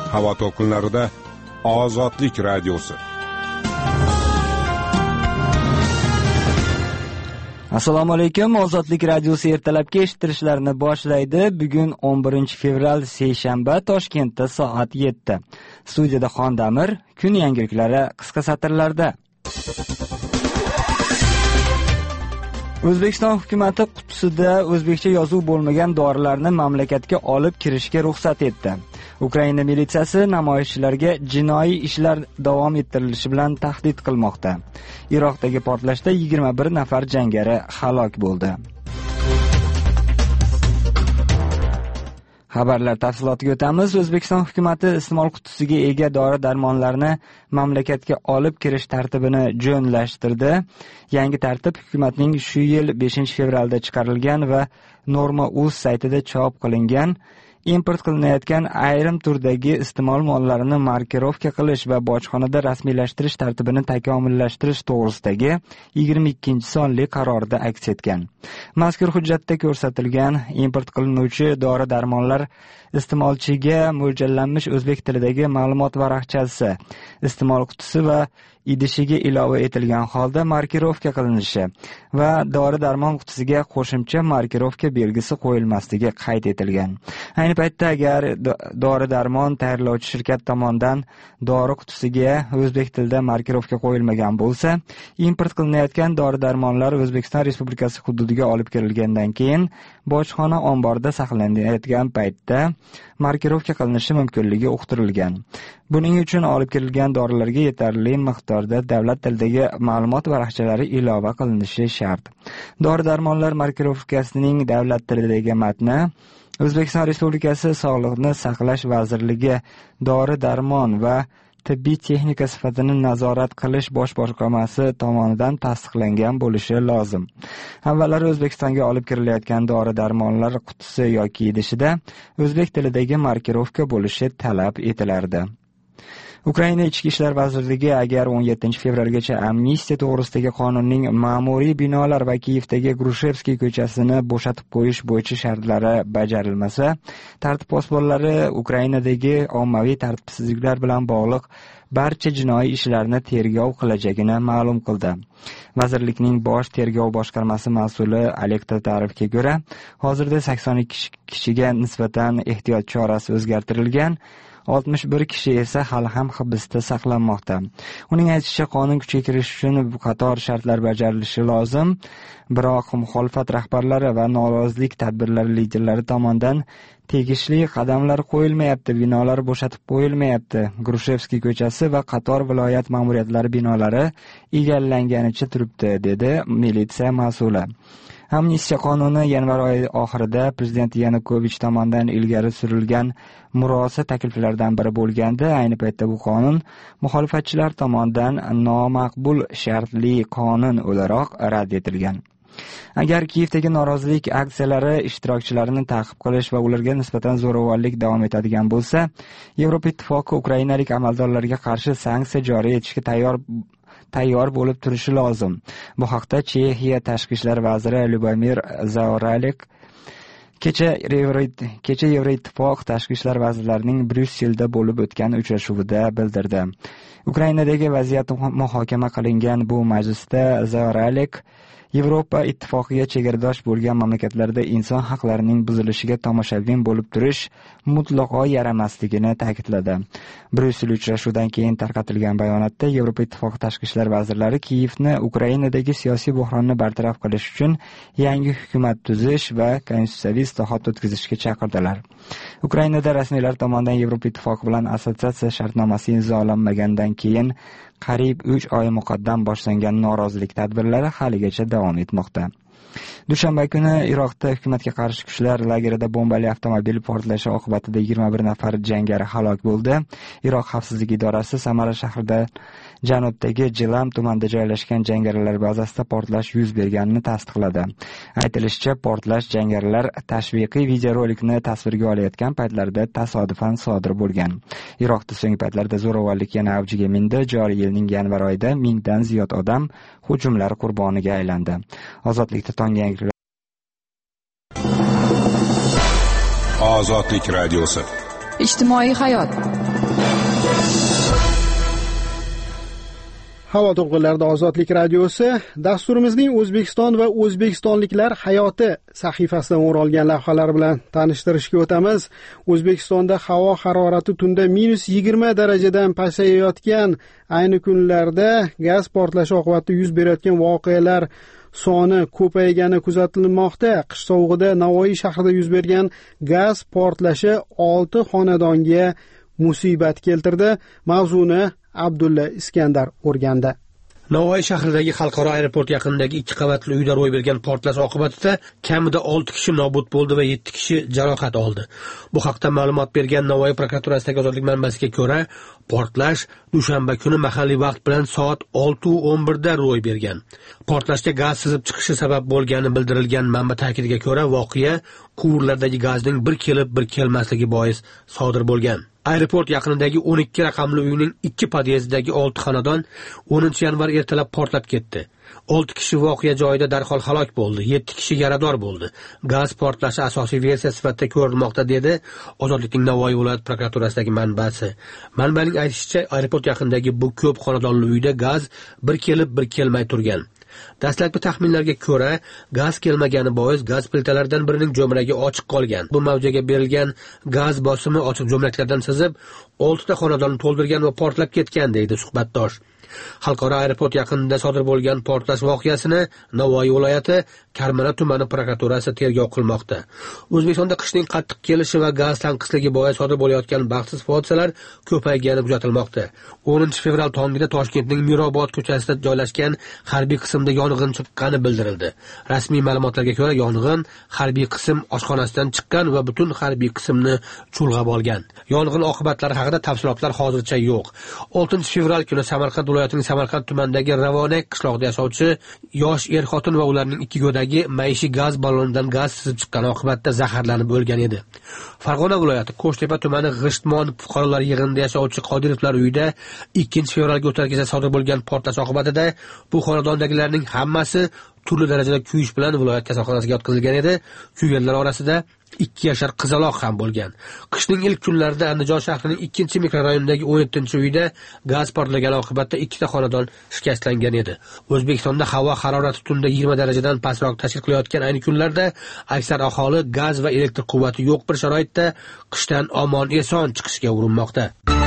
havo to'lqinlarida Ozodlik radiosi. Assalomu alaykum. Ozodlik radiosi ertalabki eshittirishlarni boshlaydi. Bugun 11 fevral seshanba, Toshkentda soat 7. Studiyada Xondamir, kun yangiliklari qisqa satrlarda. O'zbekiston hukumatı qutisida o'zbekcha yozuv bo'lmagan dorilarni mamlakatga olib kirishga ruxsat etdi. Ukraina militsiyasi namoyishchilarga jinoiy ishlar davom ettirilishi bilan tahdid qilmoqda. Iroqdagi portlashda 21 nafar jangari halok bo'ldi. Xabarlar tafsilotiga o'tamiz. O'zbekiston hukumatı iste'mol qutisiga ega dori-darmonlarni mamlakatga olib kirish tartibini jo'nlashtirdi. Yangi tartib hukumatning shu yil 5 fevralda chiqarilgan va Norma.uz saytida chop qilingan. Import qilinayotgan ayrim turdagi iste'mol mollarini markirovka qilish va bojxonada rasmiylashtirish tartibini takomillashtirish to'g'risidagi 22-sonli qarorda aks etgan. Mazkur hujjatda ko'rsatilgan import qilinuvchi dori-darmonlar iste'molchiga mo'ljallanmish o'zbek tilidagi ma'lumot varaqchasi, iste'mol qutisi va idishiga ilova etilgan holda markirovka qilinishi va dori-darmon qutisiga qo'shimcha markirovka belgisi qo'yilmasligi qayd etilgan. Ayni paytda agar dori-darmon tayyorlovchi shirkat tomonidan dori qutisiga o'zbek tilida markirovka qo'yilmagan bo'lsa, import qilinayotgan dori-darmonlar O'zbekiston Respublikasi hududiga olib kirilgandan keyin bojxona omborida saqlanayotgan paytda markirovka qilinishi mumkinligi uqtirilgan. Buning uchun olib kirilgan dorilarga yetarli miqdorda davlat tilidagi ma'lumot varaqchalari ilova qilinishi shart. Dori-darmonlar markirovkasining davlat tilidagi matni O'zbekiston Respublikasi Sog'liqni saqlash vazirligi dori-darmon va tibbiy texnika sifatini nazorat qilish bosh boshqarmasi tomonidan tasdiqlangan bo'lishi lozim. Avvallari O'zbekistonga olib kirilayotgan dori-darmonlar qutisi yoki idishida o'zbek tilidagi markirovka bo'lishi talab etilardi. Ukraina Ichki ishlar vazirligi agar 17 fevralgacha amnistiya to'g'risidagi qonunning ma'muriy binolar va Kiyevdagi Grushevskiy ko'chasini bo'shatib qo'yish bo'yicha shartlari bajarilmasa, tartib posbonlari Ukrainadagi ommaviy tartibsizliklar bilan bog'liq barcha jinoiy ishlarni tergov qilajagini ma'lum qildi. Vazirlikning bosh tergov boshqarmasi mas'uli Oleg Tatarovga ko'ra, hozirda 82 kishiga nisbatan ehtiyot chorasi o'zgartirilgan. 61 kishi esa hali ham hibsda saqlanmoqda. Uning aytishicha, qonun kuchga kirishi uchun qator shartlar bajarilishi lozim. Biroq muxolifat rahbarlari va norozilik tadbirlari liderlari tomonidan tegishli qadamlar qo'yilmayapti, binolar bo'shatib qo'yilmayapti. Grushevskiy ko'chasi va qator viloyat ma'muriyatlari binolari egallanganicha turibdi, dedi militsiya mas'uli. Amnistiya qonuni yanvar oyi oxirida prezident Yanukovich tomonidan ilgari surilgan murosa takliflaridan biri bo'lganda, ayni paytda bu qonun muxolifatchilar tomonidan nomaqbul shartli qonun o'laroq rad etilgan. Agar Kiyevdagi norozilik aksiyalari ishtirokchilarini ta'qib qilish va ularga nisbatan zo'ravonlik davom etadigan bo'lsa, Yevropa Ittifoqi ukrainalik amaldorlarga qarshi sanksiya joriy etishga tayyor bo'lib turishi lozim. Bu haqda Chexiya tashqi ishlar vaziri Lyubomir Zaoralik kecha Yevroittifoq tashqi ishlar vazirlarining Bryusselda bo'lib o'tgan uchrashuvida bildirdi. Ukrainadagi vaziyat muhokama qilingan bu majlisda Zaoralik Yevropa Ittifoqiga chegaradosh bo'lgan mamlakatlarda inson haqlarining buzilishiga tomoshabin bo'lib turish mutlaqo yaramasligini ta'kidladi. Bryussel uchrashuvidan keyin tarqatilgan bayonotda Yevropa Ittifoqi tashqi ishlar vazirlari Kiyevni Ukrainadagi siyosiy buhronni bartaraf qilish uchun yangi hukumat tuzish va konstitutsiyaviy islohot o'tkazishga chaqirdilar. Ukrainada rasmiylar tomonidan Yevropa Ittifoqi bilan assotsiatsiya shartnomasi imzolanmagandan keyin qariyb 3 oy muqaddam boshlangan norozilik tadbirlari haligacha davom etmoqda. Dushanba kuni Iroqda hukumatga qarshi kuchlar lagerida bombali avtomobil portlashi oqibatida 21 nafar jangari halok bo'ldi. Iroq xavfsizlik idorasi Samara shahrida janubdagi Jilam tumanida joylashgan jangarilar bazasida portlash yuz berganini tasdiqladi. Aytilishicha, portlash jangarilar tashviqiy videorolikni tasvirga olayotgan paytlarda tasodifan sodir bo'lgan. Iroqda so'nggi paytlarda zo'ravonlik yana avjiga mindi. Joriy yilning yanvar oyida mingdan ziyod odam hujumlar qurboniga aylandi. Ozodlikda tonggi yangiliklar. Ozodlik radiosi. Ijtimoiy hayot. Havo to'lqinlarida Ozodlik radiosi dasturimizning O'zbekiston va o'zbekistonliklar hayoti sahifasidan o'ralgan lavhalar bilan tanishtirishga o'tamiz. O'zbekistonda havo harorati tunda -20 darajadan pasayayotgan ayni kunlarda gaz portlashi oqibatida yuz berayotgan voqealar soni ko'paygani kuzatilmoqda. Qish sovug'ida Navoiy shahrida yuz bergan gaz portlashi 6 xonadonga musibat keltirdi. Mavzuni Abdulla Iskandar o'rgandi. Navoiy shahridagi xalqaro aeroport yaqinidagi 2 qavatli uyda ro'y bergan portlash oqibatida kamida 6 kishi nobud bo'ldi va 7 kishi jarohat oldi. Bu haqda ma'lumot bergan Navoiy prokuraturasidagi ozodlik manbasiga ko'ra, portlash dushanba kuni mahalliy vaqt bilan soat 6:11 da ro'y bergan. Portlashga gaz sizib chiqishi sabab bo'lgani bildirilgan manba ta'kidiga ko'ra, voqea quvurlardagi gazning bir kelib bir kelmasligi bois sodir bo'lgan. Aeroport yaqinidagi 12 raqamli uyning 2 podyezdidagi 6 xonadon 10 yanvar ertalab portlab ketdi. 6 kishi voqea joyida darhol halok bo'ldi, 7 kishi yarador bo'ldi. Gaz portlashi asosiy versiya sifatida ko'rilmoqda, dedi Ozodlikning Navoiy viloyat prokuraturasidagi manbasi. Manbaning aytishicha, aeroport yaqinidagi bu ko'p xonadonli uyda gaz bir kelib bir kelmay turgan. Dastlabki taxminlarga ko'ra, gaz kelmagani bois gaz plitalaridan birining jo'mragi ochiq qolgan. Bu mavjaga berilgan gaz bosimi ochiq jo'mraklardan sizib, 6 ta xonadonni to'ldirgan va portlab ketgan, deydi suhbatdosh. Xalqaro aeroport yaqinida sodir bo'lgan portlash voqeasini Navoiy viloyati Karmana tumani prokuraturasi tergov qilmoqda. O'zbekistonda qishning qattiq kelishi va gaz tanqisligi bois sodir bo'layotgan baxtsiz hodisalar ko'paygani kuzatilmoqda. 10 fevral tongida Toshkentning Mirobod ko'chasida joylashgan harbiy qismda yong'in chiqqani bildirildi. Rasmiy ma'lumotlarga ko'ra, yong'in harbiy qism oshxonasidan chiqqan va butun harbiy qismni chulg'ab olgan. Yong'in oqibatlari haqida tafsilotlar hozircha yo'q. 6 fevral kuni Samarqand viloyatining Samarqand tumanidagi Ravonak qishlog'ida yashovchi yosh er-xotin va ularning 2 go'dagi maishiy gaz ballonidan gaz sizib chiqqani oqibatida zaharlanib o'lgan edi. Farg'ona viloyati Qo'shtepa tumani G'ishtmon fuqarolar yig'inida yashovchi Qodirovlar uyida 2 fevralga o'tar kecha sodir bo'lgan portlash oqibatida bu xonadondagilarning hammasi turli darajada kuyish bilan viloyat kasalxonasiga yotqizilgan edi. Kuyganlar orasida 2 yashar qizaloq ham bo'lgan. Qishning ilk kunlarida Andijon shahrining 2-mikrorayonidagi 17-uyda gaz portlagani oqibatida 2 ta xonadon shikastlangan edi. O'zbekistonda havo harorati tunda 20 darajadan pastroq tashkil qilayotgan ayni kunlarda aksar aholi gaz va elektr quvvati yo'q bir sharoitda qishdan omon-eson chiqishga urinmoqda.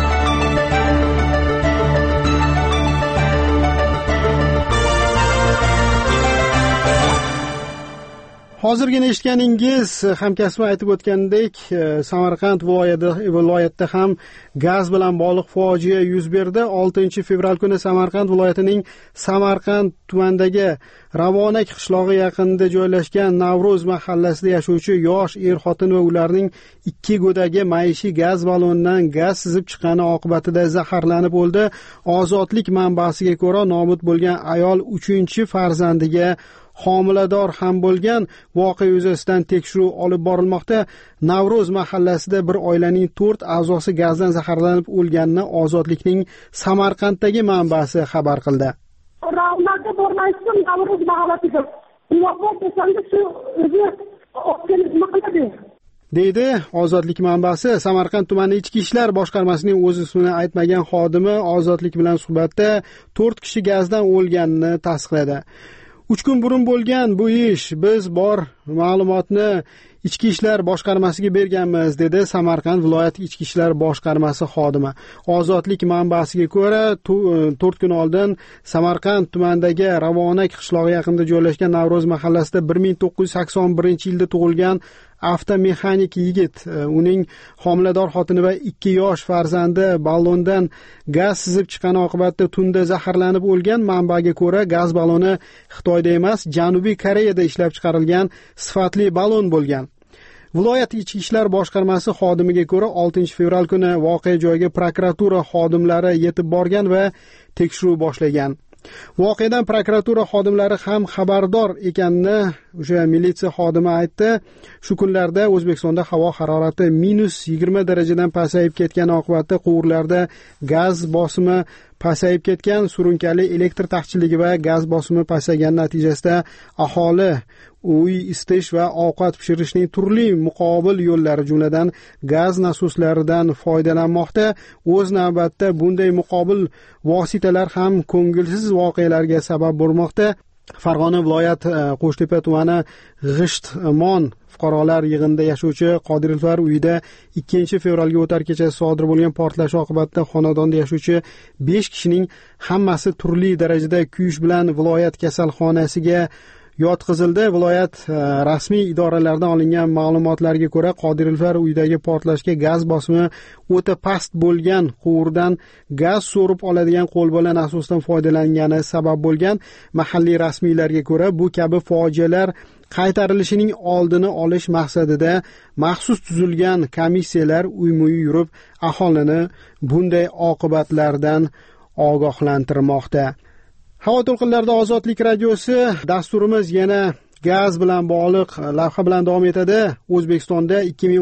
Hozirgina eshitganingiz hamkasbim aytib o'tgandek, Samarqand viloyatida ham gaz bilan bog'liq fojia yuz berdi. 6 fevral kuni Samarqand viloyatining Samarqand tumanidagi Ravonak qishlog'i yaqinida joylashgan Navro'z mahallasida yashovchi yosh er-xotin va ularning 2 go'dagi maishiy gaz ballonidan gaz sizib chiqqani oqibatida zaharlanib o'ldi. Ozodlik manbasiga ko'ra, nobud bo'lgan ayol 3-farzandiga homilador ham bo'lgan. Voqea yuzasidan tekshiruv olib borilmoqda. Navro'z mahallasida bir oilaning 4 a'zosi gazdan zaharlanib o'lganini Ozodlikning Samarqanddagi manbasi xabar qildi. Ravnaqda bormaysan, Navro'z mahallasiga. Uyoqqa kesanda shu o'zi nima qiladi? deydi Ozodlik manbasi. Samarqand tumani Ichki ishlar boshqarmasining o'z ismini aytmagan xodimi Ozodlik bilan suhbatda 4 kishi gazdan o'lganini tasdiqladi. 3 kun burun bo'lgan bu ish, biz bor ma'lumotni Ichki ishlar boshqarmasiga berganmiz, dedi Samarqand viloyat Ichki ishlar boshqarmasi xodimi. Ozodlik manbasiga ko'ra, 4 kun oldin Samarqand tumanidagi Ravonak qishlog'i yaqinida joylashgan Navro'z mahallasida 1981-yilda tug'ilgan avtomexanik yigit, uning homilador xotini va 2 yosh farzandi ballondan gaz sizib chiqqani oqibatida tunda zaharlanib o'lgan. Manbaga ko'ra, gaz balloni Xitoyda emas, Janubiy Koreyada ishlab chiqarilgan sifatli ballon bo'lgan. Viloyat Ichki ishlar boshqarmasi xodimiga ko'ra, 6 fevral kuni voqea joyiga prokuratura xodimlari yetib borgan va tekshiruv boshlagan. Voqeadan prokuratura xodimlari ham xabardor ekanini o'sha militsiya xodimi aytdi, shu kunlarda O'zbekistonda havo harorati -20 darajadan pasayib ketgani oqibatida quvurlarda gaz bosimi pasayib ketgan, surunkali elektr taqchilligi va gaz bosimi pasaygani natijasida aholi uy isitish va ovqat pishirishning turli muqobil yo'llari, jumladan gaz nasoslaridan foydalanmoqda. O'z navbatda bunday muqobil vositalar ham ko'ngilsiz voqealarga sabab bo'lmoqda. Farg'ona viloyat Qo'shtepa tumani G'ishtmon fuqarolar yig'inida yashovchi Qodirovlar uyida 2-fevralga o'tar kecha sodir bo'lgan portlash oqibatida xonadonda yashovchi 5 kishining hammasi turli darajada kuyish bilan viloyat kasalxonasiga yotqizildi. Viloyat rasmiy idoralaridan olingan ma'lumotlarga ko'ra, Qodirovlar uyidagi portlashga gaz bosimi o'ta past bo'lgan quvurdan gaz so'rib oladigan qo'lbola nasosdan foydalangani sabab bo'lgan. Mahalliy rasmiylarga ko'ra, bu kabi fojialar qaytarilishining oldini olish maqsadida maxsus tuzilgan komissiyalar uy-muy yurib, aholini bunday oqibatlardan ogohlantirmoqda. Havo to'lqinlarida Ozodlik radiosi, dasturimiz yana gaz bilan bog'liq lavha bilan davom etadi. O'zbekistonda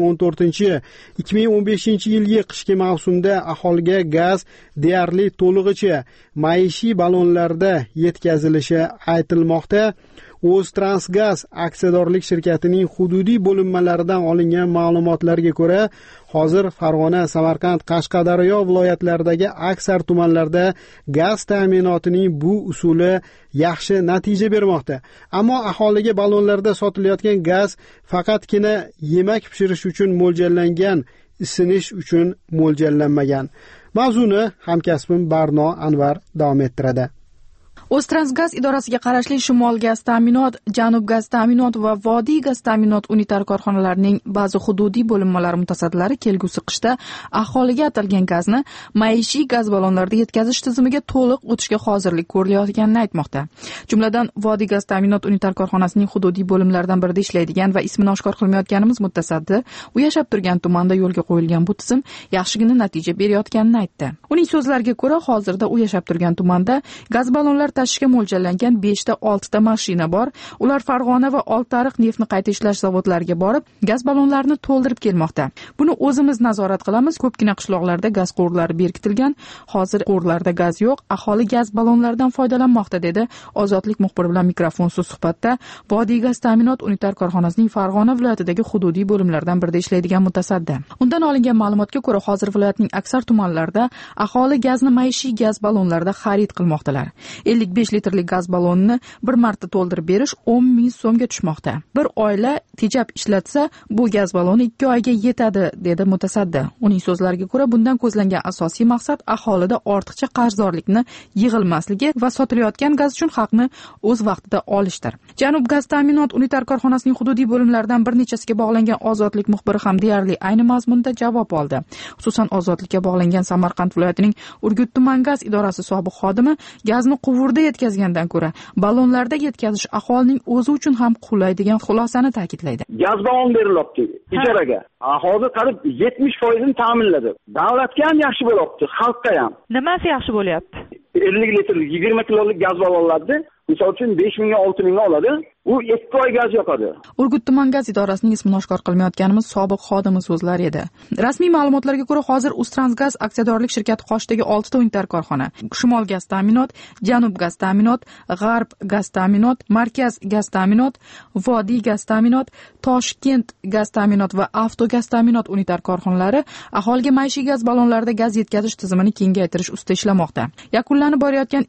2014-2015 yilgi qishki mavsumda aholiga gaz deyarli to'lig'icha maishiy ballonlarda yetkazilishi aytilmoqda. O'ztransgaz aksiyadorlik shirkatining hududiy bo'linmalaridan olingan ma'lumotlarga ko'ra, hozir Farg'ona, Samarqand, Qashqadaryo viloyatlaridagi aksar tumanlarda gaz ta'minotining bu usuli yaxshi natija bermoqda. Ammo aholiga ballonlarda sotilayotgan gaz faqatgina yemak pishirish uchun mo'ljallangan, isinish uchun mo'ljallanmagan. Mavzuni hamkasbim Barno Anvar davom ettiradi. O'ztransgaz idorasiga qarashli Shimol gaz ta'minot, Janub gaz ta'minot va Vodiy gaz ta'minot unitar korxonalarining ba'zi hududiy bo'linmalari mutasaddilari kelgusi qishda aholiga atalgan gazni maishiy gaz ballonlarida yetkazish tizimiga to'liq o'tishga hozirlik ko'rilayotganini aytmoqda. Jumladan, Vodiy gaz ta'minot unitar korxonasining hududiy bo'limlaridan birida ishlaydigan va ismini oshkor qilmayotganimiz mutasaddi, u yashab turgan tumanda yo'lga qo'yilgan bu tizim yaxshigina natija berayotganini aytdi. Uning so'zlariga ko'ra, hozirda u yashab turgan tumanda gaz ballonlar tashishga mo'ljallangan 5-6 ta mashina bor. Ular Farg'ona va Oltiariq neftni qayta ishlash zavodlariga borib, gaz ballonlarini to'ldirib kelmoqda. Buni o'zimiz nazorat qilamiz. Ko'pgina qishloqlarda gaz quvurlari berkitilgan. Hozir quvurlarda gaz yo'q. Aholi gaz ballonlaridan foydalanmoqda, dedi Ozodlik muxbiri bilan mikrofonsiz suhbatda Vodiy gaz ta'minot unitar korxonasining Farg'ona viloyatidagi hududiy bo'limlaridan birida ishlaydigan mutasaddi. Undan olingan ma'lumotga ko'ra, hozir viloyatning aksar tumanlarida aholi gazni maishiy gaz ballonlarida xarid qilmoqdalar. 55 litrlik gaz ballonini bir marta to'ldirib berish 10 ming so'mga tushmoqda. Bir oila tejab ishlatsa, bu gaz balloni 2 oyga yetadi, dedi mutasaddi. Uning so'zlariga ko'ra, bundan ko'zlangan asosiy maqsad aholida ortiqcha qarzdorlikni yig'ilmasligi va sotilayotgan gaz uchun haqni o'z vaqtida olishdir. Janub gaz ta'minot unitar korxonasining hududiy bo'limlaridan bir nechasiga bog'langan Ozodlik muxbiri ham deyarli ayni mazmunda javob oldi. Xususan, Ozodlikka bog'langan Samarqand viloyatining Urgut tuman gaz idorasi sobiq xodimi gazni quvurda yetkazgandan ko'ra ballonlarda yetkazish aholining o'zi uchun ham qulay degan xulosani ta'kidlaydi. Gaz ballon berilyapti ijaraga. Hozir qarib 70% ta'minladi. Davlatga ham yaxshi bo'lyapti, xalqqa ham. Nimasi yaxshi bo'lyapti? 50 litrlik, 20 kiloluk gaz ballonlarni misol uchun 5 mingga 6 mingga oladi. U 2 oy gaz yoqadi. Urgut tuman gaz idorasining ismini oshkor qilmayotganimiz sobiq xodimi so'zlari edi. Rasmiy ma'lumotlarga ko'ra, hozir O'ztransgaz aksiyadorlik shirkati qoshidagi 6 ta unitar korxona, Shimol gaz ta'minot, Janub gaz ta'minot, G'arb gaz ta'minot, Markaz gaz ta'minot, Vodiy gaz ta'minot, Toshkent gaz ta'minot va Avtogaz ta'minot unitar korxonalari aholiga maishiy gaz ballonlarida gaz yetkazish tizimini kengaytirish ustida ishlamoqda. Yakunlanib borayotgan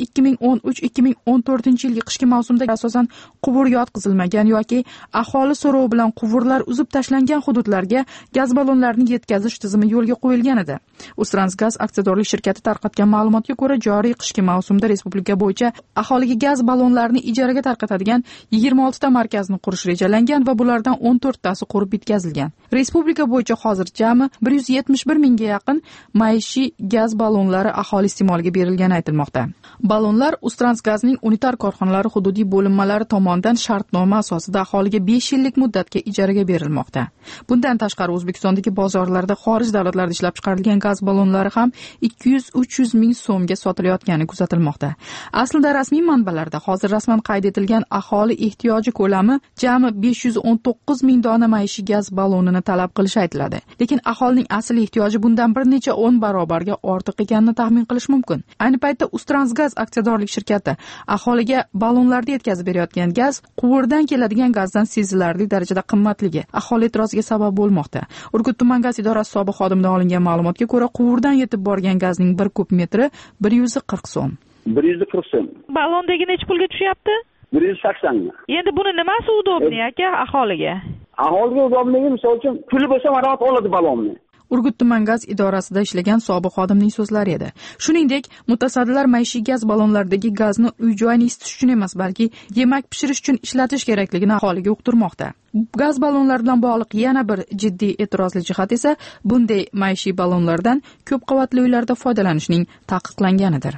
2013-2014 yilgi qishki mavsumda asosan quvur yotqizilmagan yoki aholi so'rovi bilan quvurlar uzib tashlangan hududlarga gaz ballonlarini yetkazish tizimi yo'lga qo'yilgan edi. O'ztransgaz aksiyadorlik shirkati tarqatgan ma'lumotga ko'ra, joriy qishki mavsumda respublika bo'yicha aholiga gaz ballonlarini ijaraga tarqatadigan 26 ta markazni qurish rejalangan va bulardan 14 tasi qurib bitkazilgan. Respublika bo'yicha hozir jami 171 mingga yaqin maishiy gaz ballonlari aholi iste'moliga berilgani aytilmoqda. Ballonlar O'ztransgazning unitar korxonalari hududiy bo'linmalari tomonidan shartnoma asosida aholiga 5 yillik muddatga ijaraga berilmoqda. Bundan tashqari O'zbekistondagi bozorlarda xorij davlatlarida ishlab chiqarilgan gaz ballonlari ham 200-300 ming so'mga sotilayotgani kuzatilmoqda. Aslida rasmiy manbalarda hozir rasman qayd etilgan aholi ehtiyoji ko'lami jami 519 ming dona maishiy gaz ballonini talab qilishi aytiladi. Lekin aholining asl ehtiyoji bundan bir necha 10 barobarga ortiq ekanini taxmin qilish mumkin. Ayni paytda Uztransgaz aksiyadorlik shirkati aholiga ballonlarda yetkazib berayotgan gaz quvurdan keladigan gazdan sezilarli darajada qimmatligi aholi e'tiroziga sabab bo'lmoqda. Urgut tuman gaz idorasi sobiq xodimidan olingan ma'lumotga ko'ra, quvurdan yetib borgan gazning 1 kub metri 140 so'm. 140 so'm. Ballondagi necha pulga tushyapti? 180 ming. Endi buni nimasi udobniy aka aholiga? Aholiga udobnigi, misol uchun, puli bo'lsa marohat oladi ballonni. Urgut tuman gaz idorasida ishlagan sobiq xodimning so'zlari edi. Shuningdek, mutasaddilar maishiy gaz ballonlaridagi gazni uy-joyni isitish uchun emas, balki yemak pishirish uchun ishlatish kerakligini aholiga uqtirmoqda. Gaz ballonlari bilan bog'liq yana bir jiddiy e'tirozli jihat esa bunday maishiy ballonlardan ko'p qavatli uylarda foydalanishning taqiqlanganidir.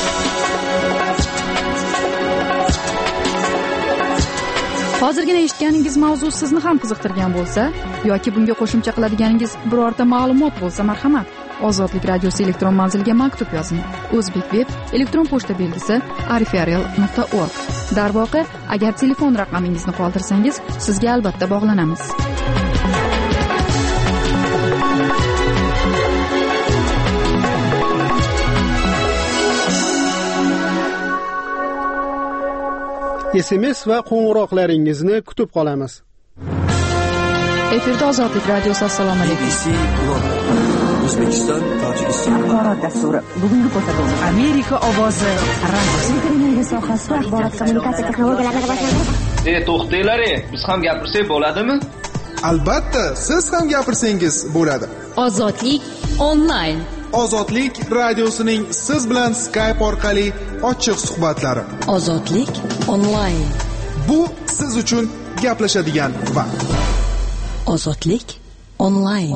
Hozirgina eshitganingiz mavzu sizni ham qiziqtirgan bo'lsa yoki bunga qo'shimcha qiladiganingiz birorta ma'lumot bo'lsa, marhamat, Ozodlik radiosi elektron manziliga maktub yozing. O'zbekveb elektron pochta belgisi arifarial.org. Darvoqe, agar telefon raqamingizni qoldirsangiz, sizga albatta bog'lanamiz. SMS va qo'ng'iroqlaringizni kutib qolamiz. Efirda Ozodlik radiosi. Assalomu alaykum. O'zbekiston, Tojikiston axborot dasturi. Bugungi ko'rsatuv Amerika ovozi radio sohasida axborot kommunikatsiya texnologiyalarini rivojlantirish. To'xtanglar, biz ham gapirsak bo'ladimi? Albatta, siz ham gapirsangiz bo'ladi. Ozodlik onlayn. Ozodlik radiosining siz bilan Skype orqali ochiq suhbatlari. Ozodlik onlayn. Bu siz uchun gaplashadigan vaqt. Ozodlik onlayn.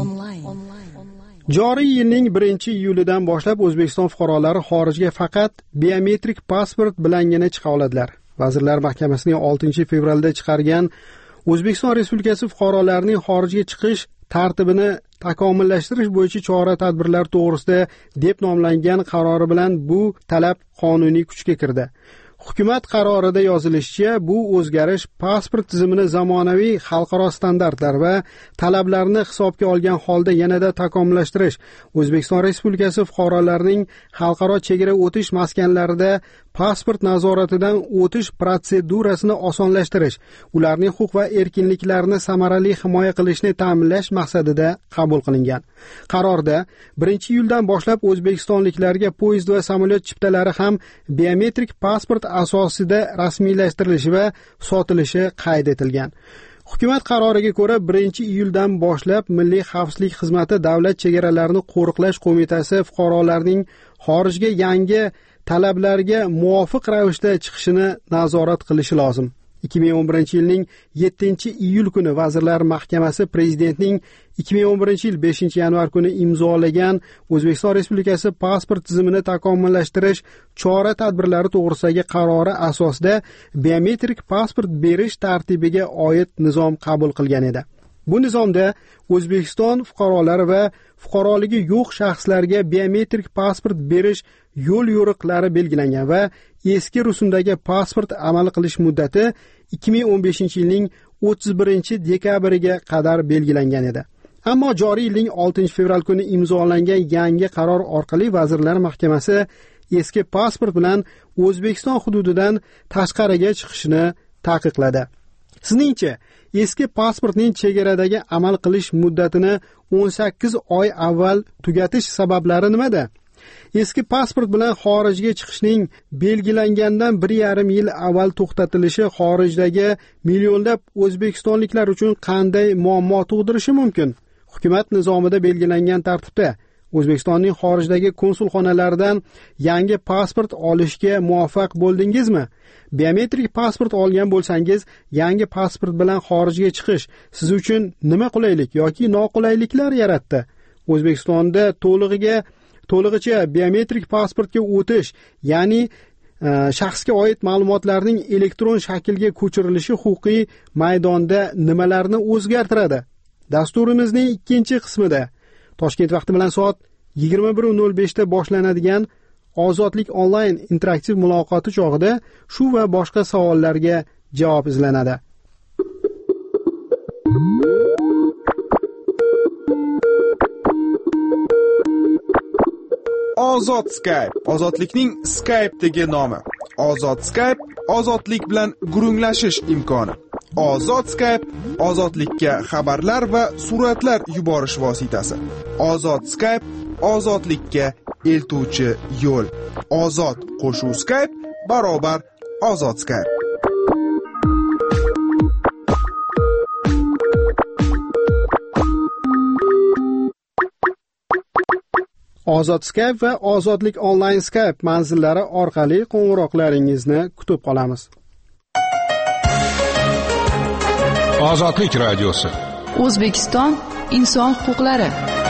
Joriy yilning 1-iyulidan boshlab O'zbekiston fuqarolari xorijga faqat biometrik pasport bilangina chiqa oladilar. Vazirlar Mahkamasining 6-fevralda chiqargan O'zbekiston Respublikasi fuqarolarining xorijga chiqish tartibini takomillashtirish bo'yicha chora-tadbirlar to'g'risida deb nomlangan qarori bilan bu talab qonuniy kuchga kirdi. Hukumat qarorida yozilishicha, bu o'zgarish pasport tizimini zamonaviy xalqaro standartlar va talablarni hisobga olgan holda yanada takomillashtirish, O'zbekiston Respublikasi fuqarolarining xalqaro chegara o'tish maskanlarida pasport nazoratidan o'tish protsedurasini osonlashtirish, ularning huquq va erkinliklarini samarali himoya qilishni ta'minlash maqsadida qabul qilingan. Qarorda 1-iyuldan boshlab o'zbekistonliklarga poyezd va samolyot chiptalari ham biometrik pasport asosida rasmiylashtirilishi va sotilishi qayd etilgan. Hukumat qaroriga ko'ra 1-iyuldan boshlab Milliy xavfsizlik xizmati Davlat chegaralarini qo'riqlash qo'mitasi fuqarolarning xorijga yangi talablarga muvofiq ravishda chiqishini nazorat qilishi lozim. 2011-yilning 7-iyul kuni Vazirlar Mahkamasi Prezidentning 2011-yil 5-yanvar kuni imzolagan O'zbekiston Respublikasi pasport tizimini takomillashtirish chora-tadbirlari to'g'risidagi qarori asosida biometrik pasport berish tartibiga oid nizom qabul qilgan edi. Bu nizomda O'zbekiston fuqarolari va fuqaroligi yo'q shaxslarga biometrik pasport berish yo'l yo'riqlari belgilangan va eski rusumdagi pasport amal qilish muddati 2015-yilning 31-dekabriga qadar belgilangan edi. Ammo joriy yilning 6-fevral kuni imzolangan yangi qaror orqali Vazirlar Mahkamasi eski pasport bilan O'zbekiston hududidan tashqariga chiqishni taqiqladi. Sizningcha, eski pasportning chegaradagi amal qilish muddatini 18 oy avval tugatish sabablari nimada? Eski pasport bilan xorijga chiqishning belgilangandan 1,5 yil avval to'xtatilishi xorijdagi millionlab o'zbekistonliklar uchun qanday muammo tug'dirishi mumkin? Hukumat nizomida belgilangan tartibda O'zbekistonning xorijdagi konsulxonalaridan yangi pasport olishga muvaffaq bo'ldingizmi? Biometrik pasport olgan bo'lsangiz, yangi pasport bilan xorijga chiqish siz uchun nima qulaylik yoki noqulayliklar yaratdi? O'zbekistonda to'lig'icha biometrik pasportga o'tish, ya'ni shaxsga oid ma'lumotlarning elektron shaklga ko'chirilishi huquqiy maydonda nimalarni o'zgartiradi? Dasturimizning ikkinchi qismida Toshkent vaqti bilan soat 21:05 da boshlanadigan Ozodlik onlayn interaktiv muloqoti chog'ida shu va boshqa savollarga javob izlanadi. Ozod Skype, ozodlikning Skype'dagi nomi. Ozod Skype, ozodlik bilan gurunglashish imkoni. Ozod Skype, ozodlikka xabarlar va suratlar yuborish vositasi. Ozod Skype, ozodlikka eltuvchi yo'l. Ozod qo'shuv Skype barobar ozod Skype. Ozod Skype va Ozodlik onlayn Skype manzillari orqali qo'ng'iroqlaringizni kutib qolamiz. Ozodlik radiosi. O'zbekiston inson huquqlari.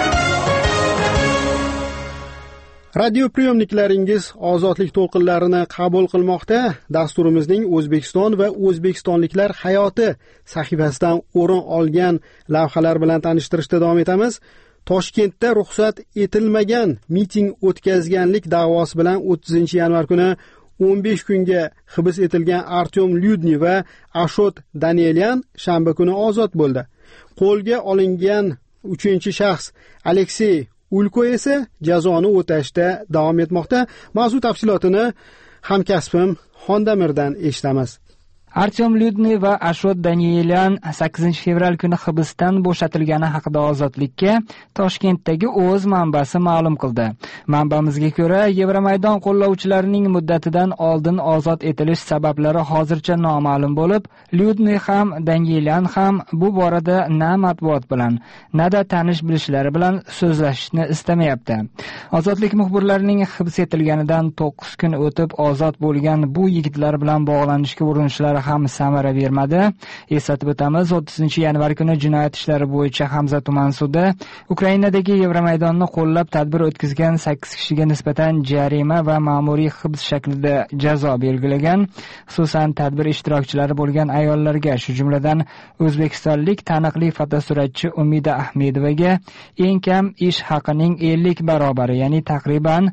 Radio priyomniklaringiz ozodlik to'lqinlarini qabul qilmoqda. Dasturimizning O'zbekiston va o'zbekistonliklar hayoti sahifasidan o'rin olgan lavhalar bilan tanishtirishda davom etamiz. Toshkentda ruxsat etilmagan miting o'tkazganlik da'vosi bilan 30-yanvar kuni 15 kunga hibs etilgan Artyom Lyudny va Ashot Danielyan shanba kuni ozod bo'ldi. Qo'lga olingan 3-shaxs Aleksey Ulko esa jazoni o'tashda davom etmoqda. Mavzu tafsilotini hamkasbim Xondamirdan eshitamiz. Artyom Lyudny va Ashot Danielyan 8 fevral kuni hibsdan bo'shatilgani haqida Ozodlikka Toshkentdagi o'z manbasi ma'lum qildi. Manbamizga ko'ra, Yevromaydon qo'llovchilarining muddatidan oldin ozod etilish sabablari hozircha noma'lum bo'lib, Lyudny ham Danielyan ham bu borada na matbuot bilan, na-da tanish-bilishlari bilan so'zlashishni istamayapti. Ozodlik muxbirlarining hibs etilganidan 9 kun o'tib ozod bo'lgan bu yigitlar bilan bog'lanishga urinishlari ham samara bermadi. Eslatib o'tamiz, 30-yanvar kuni jinoyat ishlari bo'yicha Hamza tuman sudi Ukrainadagi Yevromaydonni qo'llab tadbir o'tkazgan 8 kishiga nisbatan jarima va ma'muriy hibs shaklida jazo belgilagan. Xususan, tadbir ishtirokchilari bo'lgan ayollarga, shu jumladan o'zbekistonlik taniqli fotosuratchi Umida Ahmedovaga eng kam ish haqining 50 barobari, ya'ni taqriban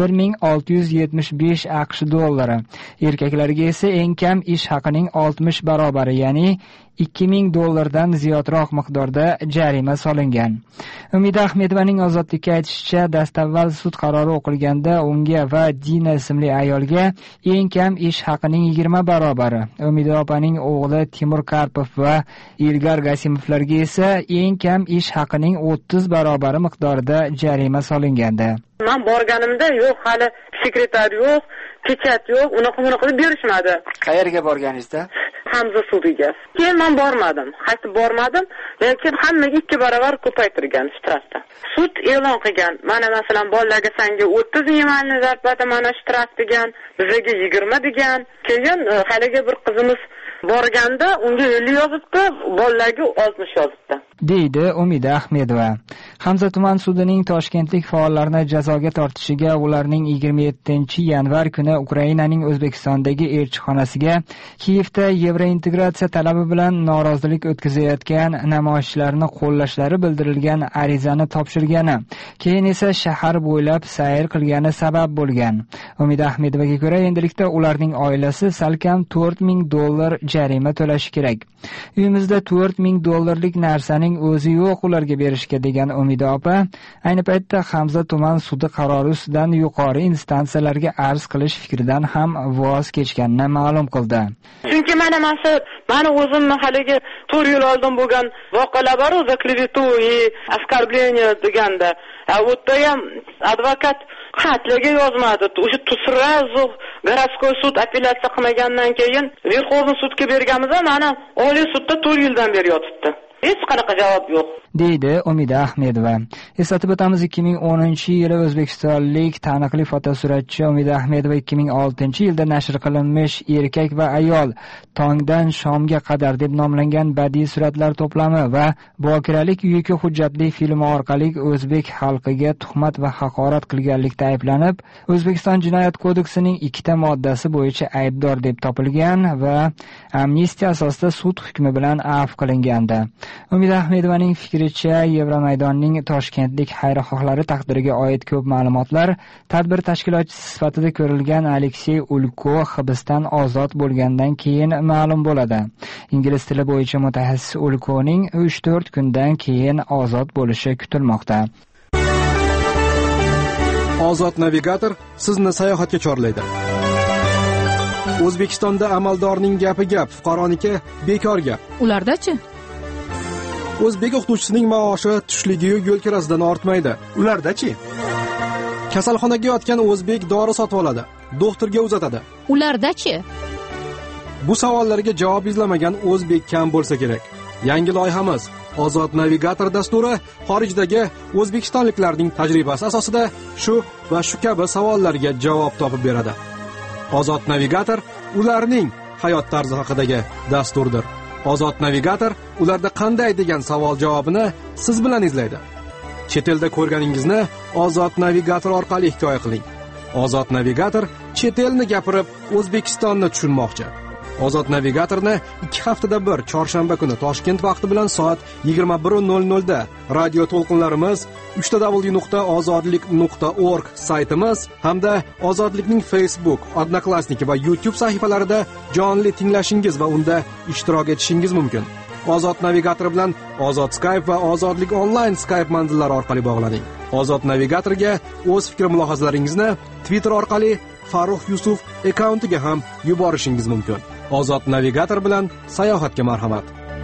1675 AQSh dollari. Erkaklarga esa eng kam ish haqining 60 barobari, ya'ni 2000 dollardan ziyodroq miqdorda jarima solingan. Umida Ahmedovaning ozodlikka aytishicha, dastavval sud qarori o'qilganda unga va Dina ismli ayolga eng kam ish haqining 20 barobari, Umida opaning o'g'li Timur Karpov va Ilgar Gasimovlarga esa eng kam ish haqining 30 barobari miqdorida jarima solingandi. Men borganimda yo'q, hali sekretar yo'q, pechat yo'q, unaqa qilib berishmadi. Qayerga borganingizda? Hamza sudiga. Keyin men bormadim. Qaytib bormadim, lekin hamma 2 barobar ko'paytirgan shtrasda. Sud e'lon qilgan. Mana masalan bolalarga senga 30 yemalni zarbat mana shtras degan, bizga 20 degan. Keyin haliga bir qizimiz borganda unga 50 yozibdi, bolalarga 60 yozibdi. deydi Umida Ahmedova. Hamza tuman sudining toshkentlik faollarni jazoga tortishiga ularning 27-yanvar kuni Ukrainaning O'zbekistondagi elchixonasiga Kiyevda yevrointegratsiya talabi bilan norozilik o'tkazayotgan namoyishchilarni qo'llashlari bildirilgan arizani topshirgani, keyin esa shahar bo'ylab sayr qilgani sabab bo'lgan. Umida Ahmedovaga ko'ra, endilikda ularning oilasi salkam 4000 dollar jarima to'lashi kerak. Uyimizda 4000 dollarlik narsaning o'zi yo'q ularga berishga degan Umida opa, ayni paytda Hamza tuman sudi qarori ustidan yuqori instansiyalarga arz qilish fikridan ham voz kechganini ma'lum qildi. Chunki mani o'zim haligi 4 yil oldin bo'lgan voqealar bor, o'zi klevetu и оскорбление deganda. O'tda ham advokat xatlarga yozmadi. O'sha sразу городской sud apellyatsiya qilmagandan keyin Verxovniy sudga berganmiz, mana Oliy sudda 4 yildan beri yotibdi. Hech qanaqa javob yo'q. deydi Umida Ahmedova. Eslatib o'tamiz, 2010-yili o'zbekistonlik taniqli fotosuratchi Umida Ahmedova 2006-yilda nashr qilinmish Erkak va ayol tongdan shomga qadar deb nomlangan badiiy suratlar to'plami va Bokiralik uyuki hujjatli filmi orqali o'zbek xalqiga tuhmat va haqorat qilganlikda ayblanib, O'zbekiston Jinoyat kodeksining 2 moddasi bo'yicha aybdor deb topilgan va amnistiya asosida sud hukmi bilan afv qilingandi. Umida Ahmedovaning fikricha, Yevromaydonning toshkentlik xayrixohlari taqdiriga oid ko'p ma'lumotlar tadbir tashkilotchisi sifatida ko'rilgan Aleksey Ulko hibsdan ozod bo'lgandan keyin ma'lum bo'ladi. Ingliz tili bo'yicha mutaxassis Ulkoning 3-4 kundan keyin ozod bo'lishi kutilmoqda. Ozod navigator sizni sayohatga chorlaydi. O'zbekistonda amaldorning gapi gap, fuqaroniki bekor gap. Ulardachi? O'zbek o'qituvchisining maoshi tushligi yo'l kirasidan ortmaydi. Ulardachi? Kasalxonaga yotgan o'zbek dori sotib oladi, doktorga uzatadi. Ulardachi? Bu savollarga javob izlamagan o'zbek kam bo'lsa kerak. Yangi loyihamiz Ozod navigator dasturi xorijdagi o'zbekistonliklarning tajribasi asosida shu va shu kabi savollarga javob topib beradi. Ozod navigator ularning hayot tarzi haqidagi dasturdir. Ozod navigator ularda qanday degan savol javobini siz bilan izlaydi. Chet elda ko'rganingizni Ozod navigator orqali hikoya qiling. Ozod navigator chet elni gapirib O'zbekistonni tushunmoqchi. Ozod navigatorni 2 haftada bir chorshanba kuni Toshkent vaqti bilan soat 21:00 da radio to'lqinlarimiz, www.ozodlik.org saytimiz hamda Ozodlikning Facebook, Odnoklassniki va YouTube sahifalarida jonli tinglashingiz va unda ishtirok etishingiz mumkin. Ozod navigator bilan Ozod Skype va Ozodlik onlayn Skype manzillari orqali bog'laning. Ozod navigatorga o'z fikr-mulohazalaringizni Twitter orqali Farruh Yusuf akkauntiga ham yuborishingiz mumkin. Ozod navigator bilan sayohatga marhamat.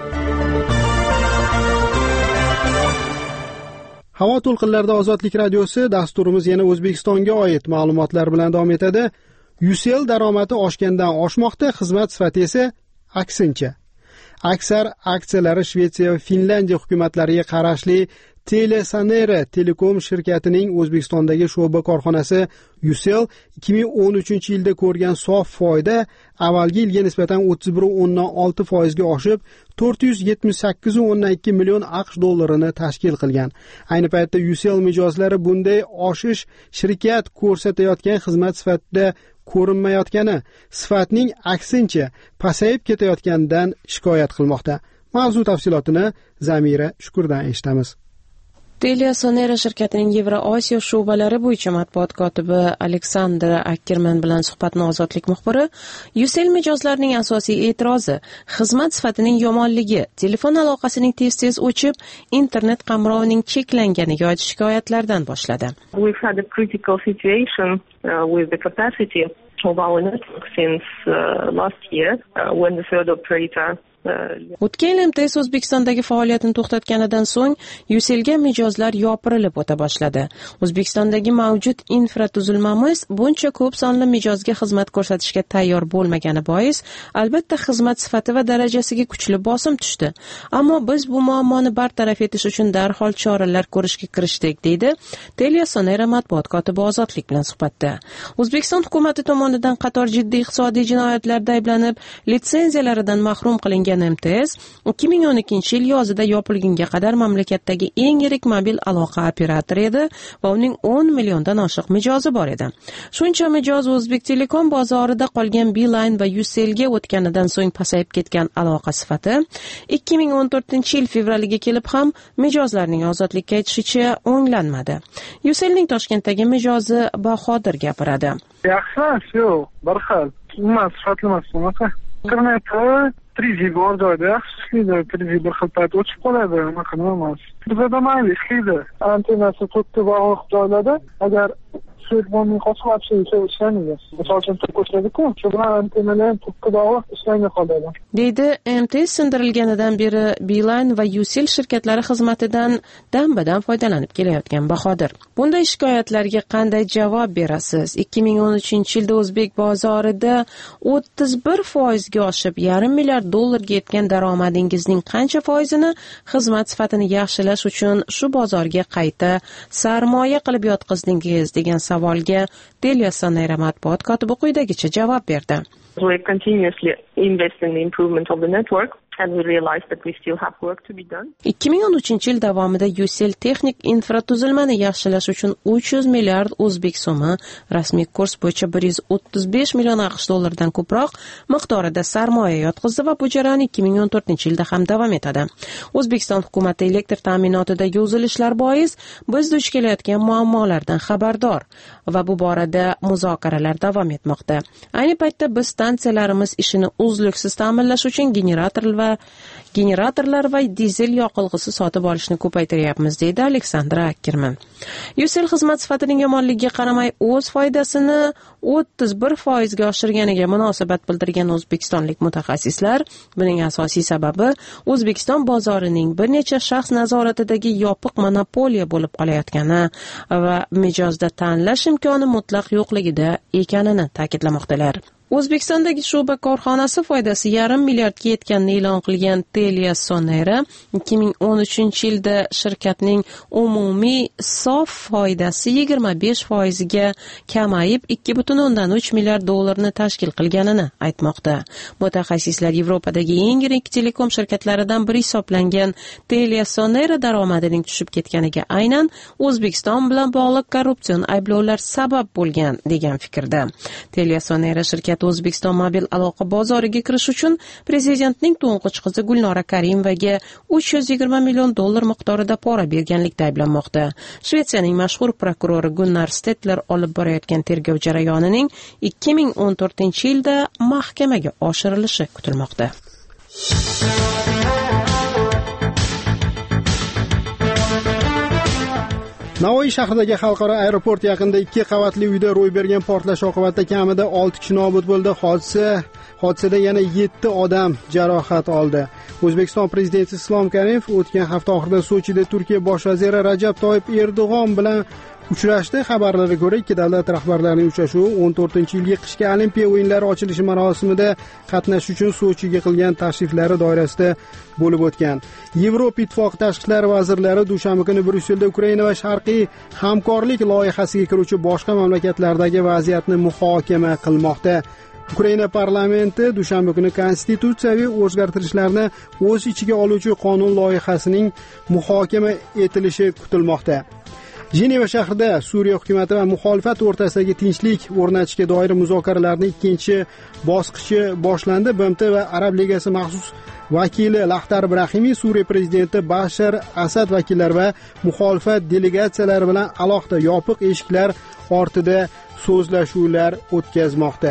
Havo to'lqinlarida Ozodlik radiosi dasturimiz yana O'zbekistonga oid ma'lumotlar bilan davom etadi. UCL daromadi oshgandan oshmoqda, xizmat sifati esa aksincha. Aksar aksiyalari Shvetsiya va Finlandiya hukumatlariga qarashli Telesonera Telekom shirkatining O'zbekistondagi sho'ba korxonasi UCL 2013-yilda ko'rgan sof foyda avvalgi yilga nisbatan 31.6% ga oshib 478.2 million AQSh dollarini tashkil qilgan. Ayni paytda UCL mijozlari bunday oshish shirkat ko'rsatayotgan xizmat sifatida ko'rinmayotgani, sifatning aksincha pasayib ketayotganidan shikoyat qilmoqda. Mavzu tafsilotini Zamira Shukurdan eshitamiz. Telesonera shirkatining Yevroosiyo sho'balari bo'yicha matbuot kotibi Aleksandr Akkerman bilan suhbatni Ozodlik muxbiri UCL mijozlarining asosiy e'tirozi xizmat sifatining yomonligi, telefon aloqasining tez-tez o'chib, internet qamrovining cheklangani yoki shikoyatlardan boshladi. We've had a critical situation with the capacity of our network since last year when the third operator O'tgan yil MTS O'zbekistondagi faoliyatini to'xtatganidan so'ng UCLga mijozlar yopirilib o'ta boshladi. O'zbekistondagi mavjud infratuzilmamiz buncha ko'p sonli mijozga xizmat ko'rsatishga tayyor bo'lmagani bois, albatta xizmat sifati va darajasiga kuchli bosim tushdi. Ammo biz bu muammoni bartaraf etish uchun darhol choralar ko'rishga kirishdik, deydi Telesonera matbuot kotibi Ozodlik bilan suhbatda. O'zbekiston hukumati tomonidan qator jiddiy iqtisodiy jinoyatlarda ayblanib, litsenziyalaridan mahrum qilingan MTS 2012-yil yozida yopilgunga qadar mamlakatdagi eng yirik mobil aloqa operatori edi va uning 10 milliondan oshiq mijozi bor edi. Shuncha mijoz O'zbek Telekom bozorida qolgan Beeline va UCLga o'tganidan so'ng pasayib ketgan aloqa sifati 2014-yil fevraliga kelib ham mijozlarning Ozodlikka aytishicha o'nglanmadi. UCLning Toshkentdagi mijozi Bahodir gapiradi. Yaxshi, yo'q, bir xil. Umuman sifatli emas bunaqa. Internetda 3G bor joyda yaxshi ishlaydi, 3G bir xil payt o'chib qoladi, unaqa emas. Bizda mayli ishlaydi. Antennasi to'pga bog'liq joylarda agar svetbonning qochib ishlamaydi. Misol uchun to'p ko'chiradi-ku, shu bilan antennalar to'pga bog'liq ishlamay qoladi. Deydi MTS sindirilganidan beri Beeline va UCL shirkatlari xizmatidan dam-badam foydalanib kelayotgan Bahodir. Bunday shikoyatlarga qanday javob berasiz? 2013-yilda o'zbek bozorida 31% ga oshib, $500 million dollarga yetgan daromadingizning qancha foizini xizmat sifatini yaxshilash uchun shu bozorga qayta sarmoya qilib yotqizdingiz degan savolga Telia Sonera matbuot kotibi quyidagicha javob berdi. We continuously invest in the improvement of the network. And we realized that we still have work to be done. 2013-yil davomida Ucell texnik infratuzilmani yaxshilash uchun 300 milliard o'zbek so'mi, rasmiy kurs bo'yicha 135 million AQSh dollaridan ko'proq miqdorida sarmoya yotqizdi va bu jarayon 2014-yilda ham davom etadi. O'zbekiston hukumati elektr ta'minotidagi uzilishlar bois biz duch kelayotgan muammolardan xabardor va bu borada muzokaralar davom etmoqda. Ayni paytda biz stansiyalarimiz ishini uzluksiz ta'minlash uchun generatorlar va dizel yoqilg'isi sotib olishni ko'paytiryapmiz, deydi Aleksandra Akkerman. Ucell xizmat sifatining yomonligiga qaramay o'z foydasini 31% ga oshirganiga munosabat bildirgan o'zbekistonlik mutaxassislar buning asosiy sababi O'zbekiston bozorining bir necha shaxs nazoratidagi yopiq monopoliya bo'lib qolayotgani va mijozda tanlash imkoni mutlaq yo'qligida ekanini ta'kidlamoqdalar. O'zbekistondagi sho'ba korxonasi foydasi yarim milliardga yetganini e'lon qilgan Telia Sonera 2013-yilda shirkatning umumiy sof foydasi 25% ga kamayib 2,3 milliard dollarni tashkil qilganini aytmoqda. Mutaxassislar Yevropadagi eng yirik telekom shirkatlaridan biri hisoblangan Telia Sonera daromadining tushib ketganiga aynan O'zbekiston bilan bog'liq korrupsion ayblovlar sabab bo'lgan degan fikrda. Telia Sonera shirkati O'zbekiston mobil aloqa bozoriga kirish uchun prezidentning to'ng'ich qizi Gulnora Karimovga 320 million dollar miqdorida pora berganlikda ayblanmoqda. Shvetsiyaning mashhur prokurori Gunnar Stetler olib borayotgan tergov jarayonining 2014-yilda mahkamaga oshirilishi kutilmoqda. Navoiy shahridagi xalqaro aeroport yaqinida 2 qavatli uyda ro'y bergan portlash oqibatida kamida 6 kishi nobud bo'ldi. Hodisada yana 7 odam jarohat oldi. O'zbekiston prezidenti Islom Karimov o'tgan hafta oxirida Sochida Turkiya bosh vaziri Rajab Toyyib Erdo'g'on bilan uchrashdi. Xabarlarga ko'ra, ikki davlat rahbarlarining uchrashuvi 14-yilgi qishki Olimpiya o'yinlari ochilishi marosimida qatnashish uchun Sochiga qilgan tashriflari doirasida bo'lib o'tgan. Yevropa Ittifoqi tashqi ishlar vazirlari dushanba kuni Bryusselda Ukraina va Sharqiy hamkorlik loyihasiga kiruvchi boshqa mamlakatlardagi vaziyatni muhokama qilmoqda. Ukraina parlamenti dushanba kuni konstitutsiyaviy o'zgartirishlarni o'z ichiga oluvchi qonun loyihasining muhokama etilishi kutilmoqda. Jeneva shahrida Suriya hukumatı va muxolifat o'rtasidagi tinchlik o'rnatishga doir muzokaralarning ikkinchi bosqichi boshlandi. BMT va Arab ligasi maxsus vakili Lahtar Brahimiy Suriya prezidenti Bashar Asad vakillari va muxolifat delegatsiyalari bilan alohida yopiq eshiklar ortida so'zlashuvlar o'tkazmoqda.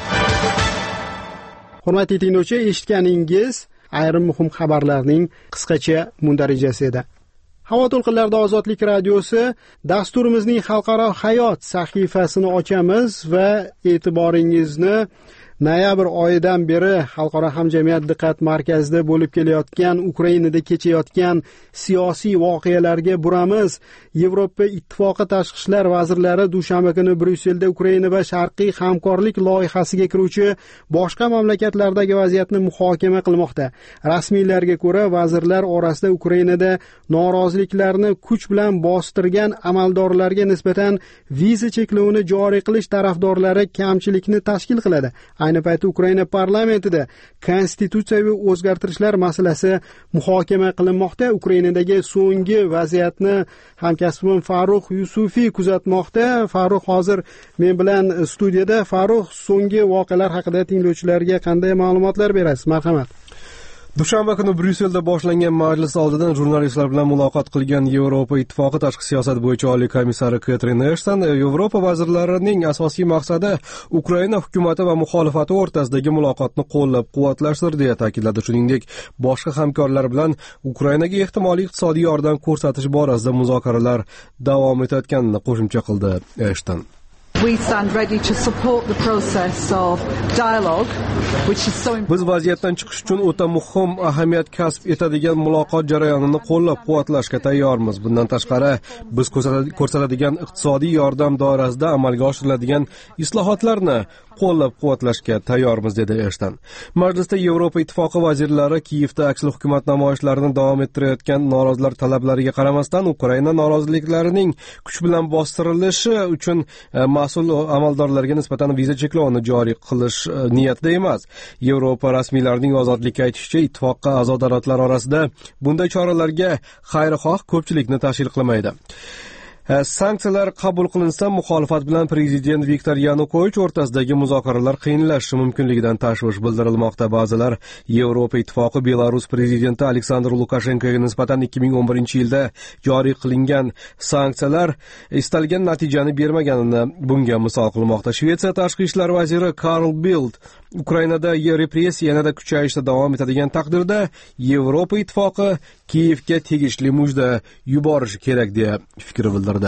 Hurmatli tinglovchi, eshitganingiz ayrim muhim xabarlarning qisqacha mundarijasi edi. Havo to'lqinlarida Ozodlik radiosi dasturimizning xalqaro hayot sahifasini ochamiz va e'tiboringizni noyabr oyidan beri xalqaro hamjamiyat diqqat markazida bo'lib kelayotgan Ukrainada kechayotgan siyosiy voqealarga buramiz. Yevropa Ittifoqi tashqi ishlar vazirlari dushanba kuni Bryusselda Ukraina va Sharqiy hamkorlik loyihasiga kiruvchi boshqa mamlakatlardagi vaziyatni muhokama qilmoqda. Rasmiylarga ko'ra, vazirlar orasida Ukrainada noroziliklarni kuch bilan bostirgan amaldorlarga nisbatan viza cheklovini joriy qilish tarafdorlari kamchilikni tashkil qiladi. Ayni paytda Ukraina parlamentida konstitutsiyaviy o'zgartirishlar masalasi muhokama qilinmoqda. Ukrainadagi so'nggi vaziyatni hamkasbim Farruh Yusufiy kuzatmoqda. Farruh hozir men bilan studiyada. Farruh, so'nggi voqealar haqida tinglovchilarga qanday ma'lumotlar berasiz? Marhamat. Dushanba kuni Bryusselda boshlangan majlis oldidan jurnalistlar bilan muloqot qilgan Yevropa Ittifoqi tashqi siyosat bo'yicha oliy komissari Katrin Ashton, Yevropa vazirlarining asosiy maqsadi Ukraina hukumati va muxolifati o'rtasidagi muloqotni qo'llab-quvvatlashdir deya ta'kidladi. Shuningdek, boshqa hamkorlar bilan Ukrainaga ehtimoliy iqtisodiy yordam ko'rsatish borasida muzokaralar davom etayotganini qo'shimcha qildi Ashton. We stand ready to support the process of dialogue, which is so important. Biz vaziyatdan chiqish uchun o'ta muhim ahamiyat kasb etadigan muloqot jarayonini qo'llab-quvvatlashga tayyormiz. Bundan tashqari, biz ko'rsatadigan iqtisodiy yordam doirasida amalga oshiriladigan islohotlarni qo'llab-quvvatlashga tayyormiz, dedi Eshton. Majlisda Yevropa Ittifoqi vazirlari Kiyevda aksil hukumat namoyishlarini davom ettirayotgan norozilar talablariga qaramasdan Ukraina noroziliklarining kuch bilan bostirilishi uchun mas'ul amaldorlarga nisbatan viza cheklovini joriy qilish niyatida emas. Yevropa rasmiylarining ozodlikka aytishicha, ittifoqqa a'zo davlatlar orasida bunday choralarga xayrixoh ko'pchilikni tashkil qilmaydi. Sanksiyalar qabul qilinsa, muxolifat bilan prezident Viktor Yanukovich o'rtasidagi muzokaralar qiyinlashishi mumkinligidan tashvish bildirilmoqda. Ba'zilar Yevropa Ittifoqi Belarus prezidenti Aleksandr Lukashenkoga nisbatan 2011-yilda joriy qilingan sanksiyalar istalgan natijani bermaganini bunga misol qilmoqda. Shvetsiya tashqi ishlar vaziri Karl Bildt Ukrainada repressiya yanada kuchayishda davom etadigan taqdirda Yevropa Ittifoqi Kiyevga tegishli mujda yuborishi kerak deya fikr bildirdi.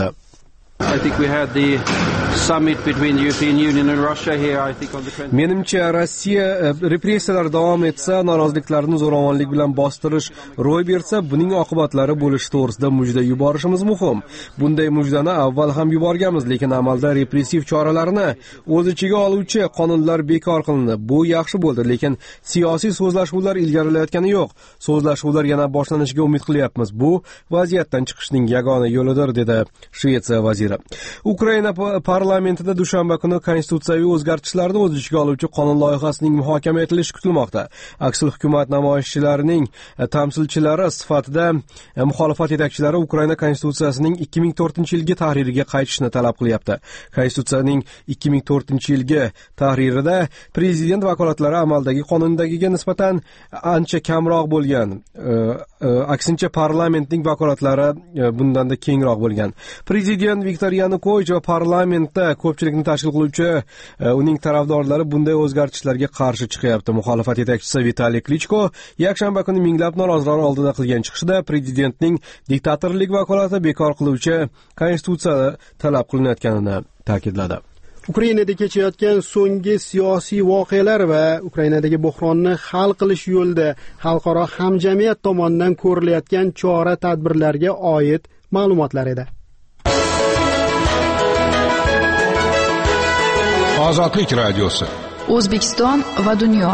Menimcha, Rossiya repressiyalar davom etsa, noroziliklarni zo'ravonlik bilan bostirish ro'y bersa, buning oqibatlari bo'lishi to'g'risida mujda yuborishimiz muhim. Bunday mujdani avval ham yuborganmiz, lekin amalda repressiv choralarni o'z ichiga oluvchi qonunlar bekor qilindi. Bu yaxshi bo'ldi, lekin siyosiy so'zlashuvlar ilgarilayotgani yo'q. So'zlashuvlar yana boshlanishiga umid qilyapmiz. Bu vaziyatdan chiqishning yagona yo'lidir, dedi Shvetsiya vaziri. Ukraina parlamentida dushanba kuni konstitutsiyaviy o'zgartishlarni o'z ichiga oluvchi qonun loyihasining muhokama etilishi kutilmoqda. Aksil hukumat namoyishchilarining tamsilchilari sifatida muxolifat yetakchilari Ukraina konstitutsiyasining 2004-yilgi tahririga qaytishni talab qilyapti. Konstitutsiyaning 2004-yilgi tahririda prezident vakolatlari amaldagi qonundagiga nisbatan ancha kamroq bo'lgan. Aksincha parlamentning vakolatlari bundan-da kengroq bo'lgan. Prezident Viktor Yanukovich va parlamentda ko'pchilikni tashkil qiluvchi uning tarafdorlari bunday o'zgartishlarga qarshi chiqyapti. Muxolifat yetakchisi Vitaliy Klichko yakshanba kuni minglab norozilar oldida qilgan chiqishida prezidentning diktatorlik vakolati bekor qiluvchi konstitutsiya talab qilinayotganini ta'kidladi. Ukrainada kechayotgan so'nggi siyosiy voqealar va Ukrainadagi buhronni hal qilish yo'lida xalqaro hamjamiyat tomonidan ko'rilayotgan chora-tadbirlarga oid ma'lumotlar edi. Ozodlik radiosi. O'zbekiston va dunyo.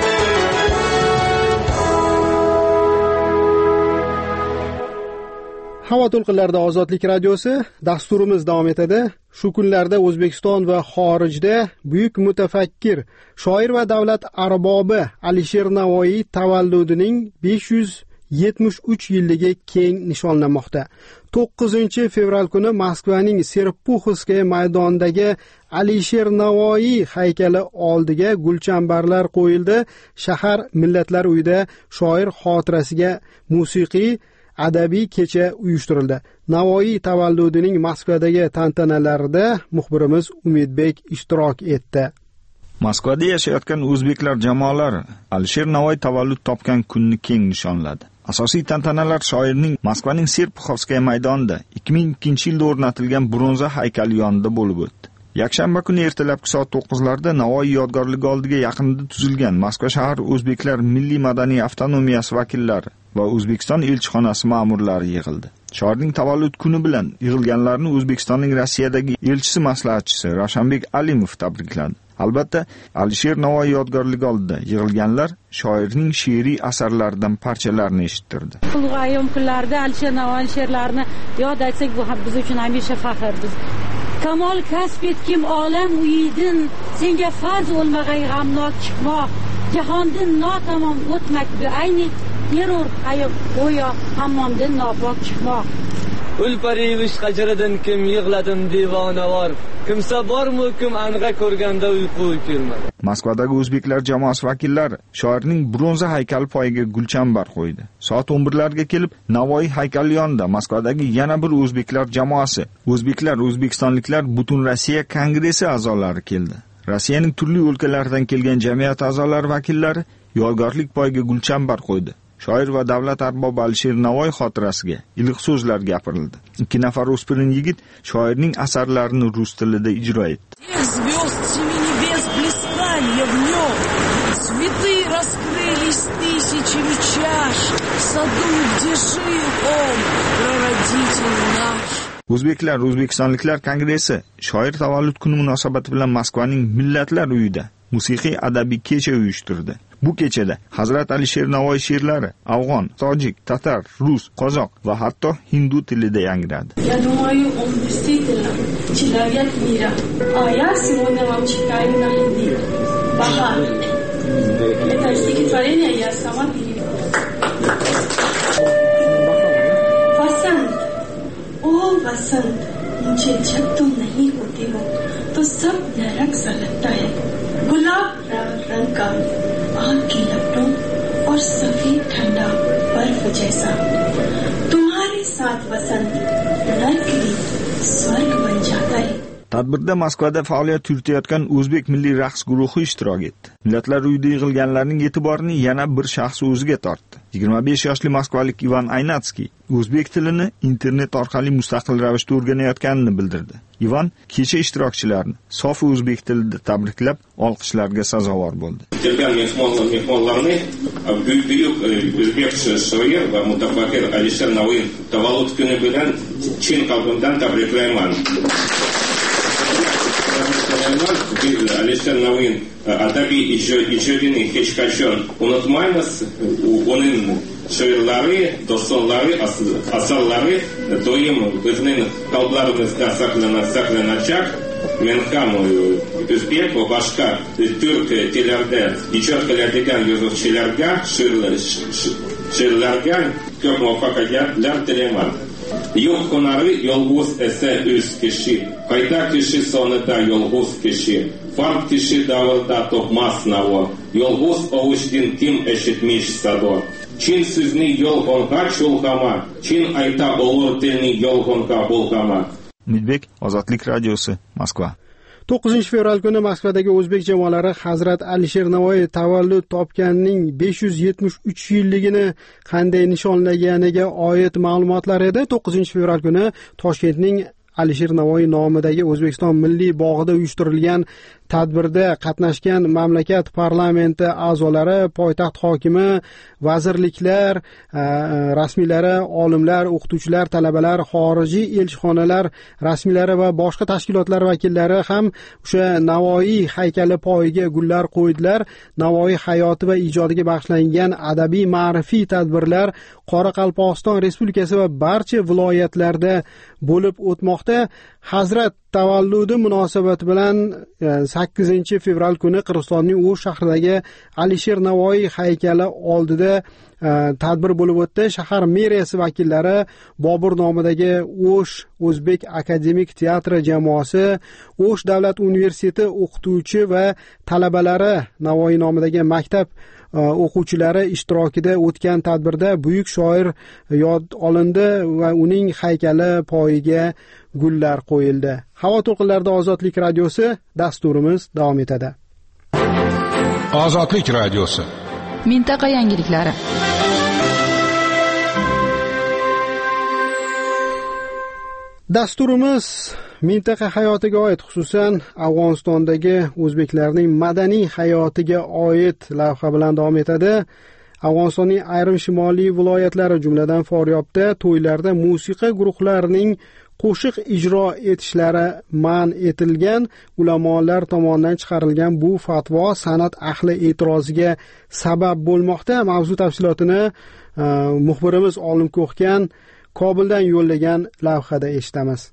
Havo to'lqinlarida Ozodlik radiosi dasturimiz davom etadi. Shu kunlarda O'zbekiston va xorijda buyuk mutafakkir, shoir va davlat arbobi Alisher Navoiy tavalludining 573 yilligi keng nishonlanmoqda. 9-fevral kuni Moskvaning Serpuxovskaya maydonidagi Alisher Navoiy haykali oldiga gulchambarlar qo'yildi. Shahar Millatlar uyida shoir xotirasiga musiqiy adabiy kecha uyushtirildi. Navoiy tavalludining Moskvadagi tantanalarida muxbirimiz Umidbek ishtirok etdi. Moskvada yashayotgan o'zbeklar jamoalari Alisher Navoiy tavallud topgan kunni keng nishonladi. Asosiy tantanalar shoirning Moskvaning Serpuxovskaya maydonida 2002-yilda o'rnatilgan bronza haykali yonida bo'lib o'tdi. Yakshanba kuni ertalabki soat 9larda Navoiy yodgorligi oldiga yaqinida tuzilgan Moskva shahar o'zbeklar milliy madaniy avtonomiyasi vakillari va O'zbekiston elchixonasi ma'murlari yig'ildi. Shoirning tavallud kuni bilan yig'ilganlarni O'zbekistonning Rossiyadagi elchisi maslahatchisi Ravshanbek Alimov tabrikladi. Albatta, Alisher Navoiy yodgorligi oldida yig'ilganlar shoirning she'riy asarlaridan parchalarni eshittirdi. Ulg'ayim kunlarda Alisher Navoiy she'rlarini yod etsak, bu biz uchun hamisha faxrdir. Kamol kasb etkim olam uyidin, senga farz o'lmag'ay g'amnok chiqmoq, jahondan notamom o'tmak bi ayni terror hayot go'yo hammomdan nopok chiqmoq. Ulparivish qajridan kim yig'ladim devonavor, kimsa bormi kim anqa ko'rganda uyqu kelmadi. Moskvadagi o'zbeklar jamoasi vakillari shoirning bronza haykali poyiga gulchambar qo'ydi. Soat 11larga kelib Navoiy haykali yonida Moskvadagi yana bir o'zbeklar jamoasi, o'zbeklar, o'zbekistonliklar butun Rossiya kongressi a'zolari keldi. Rossiyaning turli o'lkalaridan kelgan jamiyat a'zolari vakillari yodgorlik poyiga gulchambar qo'ydi. shoir va davlat arbobi Alisher Navoiy xotirasiga iliq so'zlar gapirildi. 2 nafar o'spirin yigit shoirning asarlarini rus tilida ijro etdi. Цветы раскрылись тысячами чаш, в саду, где жил он, прародитель наш. O'zbeklar O'zbekistonliklar kongressi shoir tavallud kuni munosabati bilan Moskvaning Millatlar uyida musiqiy adabiy kecha uyushtirdi. Bu kechada Hazrat Alisher Navoiy she'rlari afg'on, tojik, tatar, rus, qozoq va hatto hindu tilida yangradi. Я думаю, он действительно человек мира. А я сегодня вам читаю на хинди. Бахар. Это стихотворение я сама перевела. Васант. О, वसंत, मुझे जब तुम नहीं होते हो तो सब नरक सा लगता है. गुलाब रंग का आग की लपटों और सफेद ठंडा बर्फ जैसा. तुम्हारे साथ वसंत नर्क भी स्वर्ग बन जाता है. Tadbirda Moskvada faoliyat yuritayotgan O'zbek milliy raqs guruhi ishtirok etdi. Millatlar uyida yig'ilganlarning e'tiborini yana bir shaxs o'ziga tortdi. 25 yoshli moskvalik Ivan Aynatskiy o'zbek tilini internet orqali mustaqil ravishda o'rganayotganini bildirdi. Ivan kecha ishtirokchilarini sof o'zbek tilida tabriklab, olqishlarga sazovor bo'ldi. Mehmonlarni buyuk o'zbek shoir va mutafakkir Alisher Navoiy tavallud kuni bilan chin qalbimdan tabriklayman. Alisher Navoiy adabiy ijodini hech qachon unutmaymiz. Uning she'rlari, dostonlari, asarlari doim bizning qalblarimizda saqlanacak. Men ham o'zbek va boshqa turk tillarida ijod qiladigan yozuvchilarga she'rlarga ko'p muvaffaqiyatlar tilayman. Yo'q hunari yolg'iz esa o'z kishi, qayta kishi sonida yolg'iz kishi, farq kishi davrda topmas navo, yolg'iz ovushdan kim eshitmish sado. Chin sizni yolg'onga cho'lg'ama, chin ayta olur tilni yolg'onga bo'lg'ama. Umidbek, Ozodlik radiosi, Moskva. 9 fevral kuni Moskvadagi o'zbek jamoalari Hazrat Alisher Navoiy tavallud topganining 573 yilligini qanday nishonlaganiga oid ma'lumotlar edi. 9 fevral kuni Toshkentning Alisher Navoiy nomidagi O'zbekiston Milliy bog'ida uyushtirilgan tadbirda qatnashgan mamlakat parlamenti a'zolari, poytaxt hokimi, vazirliklar rasmiylari, olimlar, o'qituvchilar, talabalar, xorijiy elchixonalar rasmiylari va boshqa tashkilotlar vakillari ham o'sha Navoiy haykali poyiga gullar qo'ydilar. Navoiy hayoti va ijodiga bag'ishlangan adabiy ma'rifiy tadbirlar Qoraqalpog'iston Respublikasi va barcha viloyatlarda bo'lib o'tmoqda. Hazrat tavalludi munosabati bilan 8 fevral kuni Qirg'izistonning O'sh shahridagi Alisher Navoiy haykali oldida tadbir bo'lib o'tdi. Shahar meriyasi vakillari, Bobur nomidagi O'sh O'zbek akademik teatri jamoasi, O'sh davlat universiteti o'qituvchi va talabalari, Navoiy nomidagi maktab o'quvchilari ishtirokida o'tgan tadbirda buyuk shoir yod olindi va uning haykali poyiga gullar qo'yildi. Havo to'lqinlarida Ozodlik radiosi dasturimiz davom etadi. Ozodlik radiosi. Mintaqa yangiliklari. Dasturimiz mintaqa hayotiga oid, xususan Afg'onistondagi o'zbeklarning madaniy hayotiga oid lavha bilan davom etadi. Afg'onistonning ayrim shimoliy viloyatlari, jumladan Faryobda to'ylarda musiqa guruhlarining qo'shiq ijro etishlari man etilgan. Ulamolar tomonidan chiqarilgan bu fatvo san'at ahli e'tiroziga sabab bo'lmoqda. Mavzu tafsilotini muxbirimiz Olim Ko'xkan Kobuldan yo'llagan lavhada eshitamiz.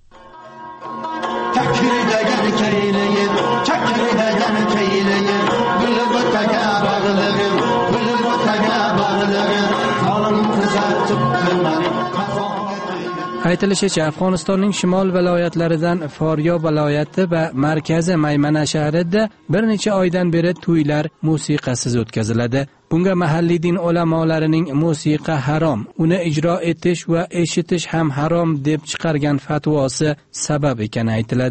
Aytilishicha, Afg'onistonning shimol viloyatlaridan Faryob viloyati va markazi Maymana shahrida bir necha oydan beri to'ylar musiqasiz o'tkaziladi. Bunga mahalliy din ulamolarining musiqa harom, uni ijro etish va eshitish ham harom deb chiqargan fatvosi sabab ekani aytiladi.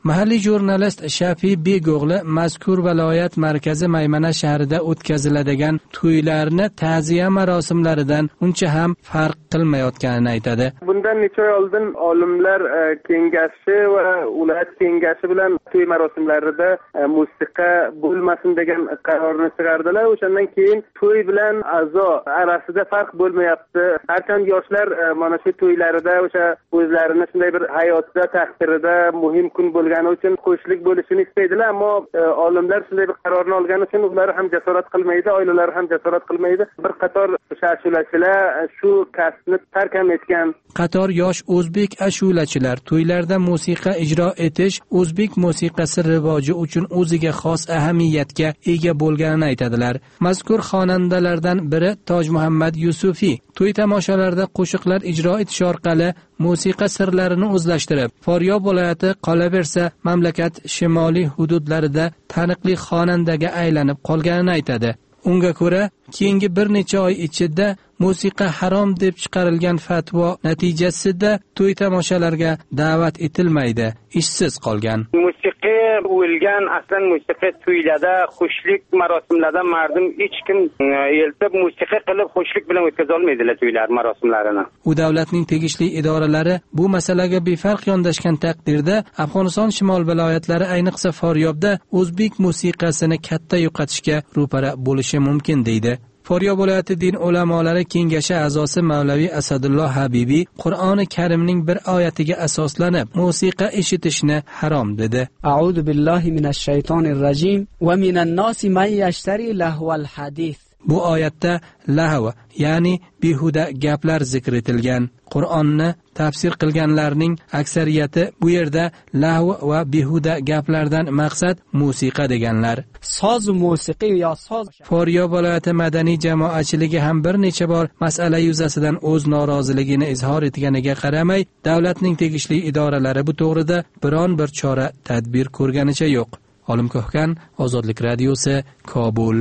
Mahalliy jurnalist Shafiy Beg'o'g'li mazkur viloyat markazi Maymana shahrida o'tkaziladigan to'ylarni ta'ziya marosimlaridan uncha ham farq qilmayotganini aytadi. Bundan necha oy oldin olimlar kengashi va viloyat kengashi bilan to'y marosimlarida musiqa bo'lmasin degan qarorni chiqardilar. O'shandan keyin to'y bilan azo arasida farq bo'lmayapti. Harqanday yoshlar mana shu to'ylarida o'sha o'zlarini shunday bir hayotda taqdirida muhim kun bo'lgani uchun qo'shlik bo'lishini istaydilar, ammo olimlar shunday bir qarorni olgani uchun ular ham jasorat qilmaydi, oilalari ham jasorat qilmaydi. Bir qator ashulachilar shu kasbni tark etgan. Qator yosh o'zbek ashulachilar to'ylarda musiqa ijro etish o'zbek musiqasi rivoji uchun o'ziga xos ahamiyatga ega bo'lganini aytadilar. Mazkur xonandalardan biri Tojmuhammad Yusufiy to'y tomoshalarida qo'shiqlar ijro etish orqali musiqa sirlarini o'zlashtirib, Faryob viloyati qolaversa mamlakat shimoliy hududlarida taniqli xonandaga aylanib qolganini aytadi. Unga ko'ra, keyingi bir necha oy ichida musiqa harom deb chiqarilgan fatvo natijasida to'y tomoshalarga da'vat etilmaydi, ishsiz qolgan. Musiqa o'lgan, aslan musiqa to'ylarda, xushlik marosimlarda mardum hech kim eltib musiqa qilib xushlik bilan o'tkaza olmaydilar to'ylar marosimlarini. U davlatning tegishli idoralari bu masalaga befarq yondashgan taqdirda Afg'oniston shimol viloyatlari, ayniqsa Faryobda o'zbek musiqasini katta yo'qotishga ro'para bo'lishi mumkin deydi. Faryob viloyati din ulamolari kengashi a'zosi Mavlaviy Asadulloh Habibiy Qur'oni Karimning bir oyatiga asoslanib musiqa eshitishni harom dedi. A'udhu billahi minash shaytonir rajim va minan nasi man yashtari lahwal hadith. Bu oyatda lahv, ya'ni behuda gaplar zikr etilgan. Qur'onni tafsir qilganlarning aksariyati bu yerda lahv va behuda gaplardan maqsad musiqa deganlar. Soz musiqa yo soz. Faryob viloyati madaniy jamoatchiligi ham bir necha bor masala yuzasidan o'z noroziligini izhor etganiga qaramay, davlatning tegishli idoralari bu to'g'rida biron bir chora tadbir ko'rganicha yo'q. Olim Ko'hkan, Ozodlik radiosi, Kobul.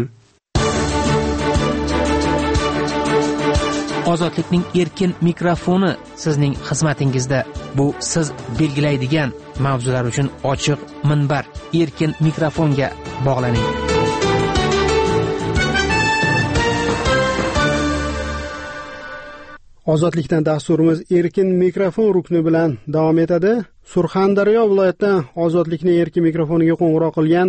Ozodlikning erkin mikrofoni sizning xizmatingizda. Bu siz belgilaydigan mavzular uchun ochiq minbar. Erkin mikrofonga bog'laning. Ozodlikdan dasturimiz erkin mikrofon rukni bilan davom etadi. Surxondaryo viloyatidan Ozodlikning erkin mikrofoniga qo'ng'iroq qilgan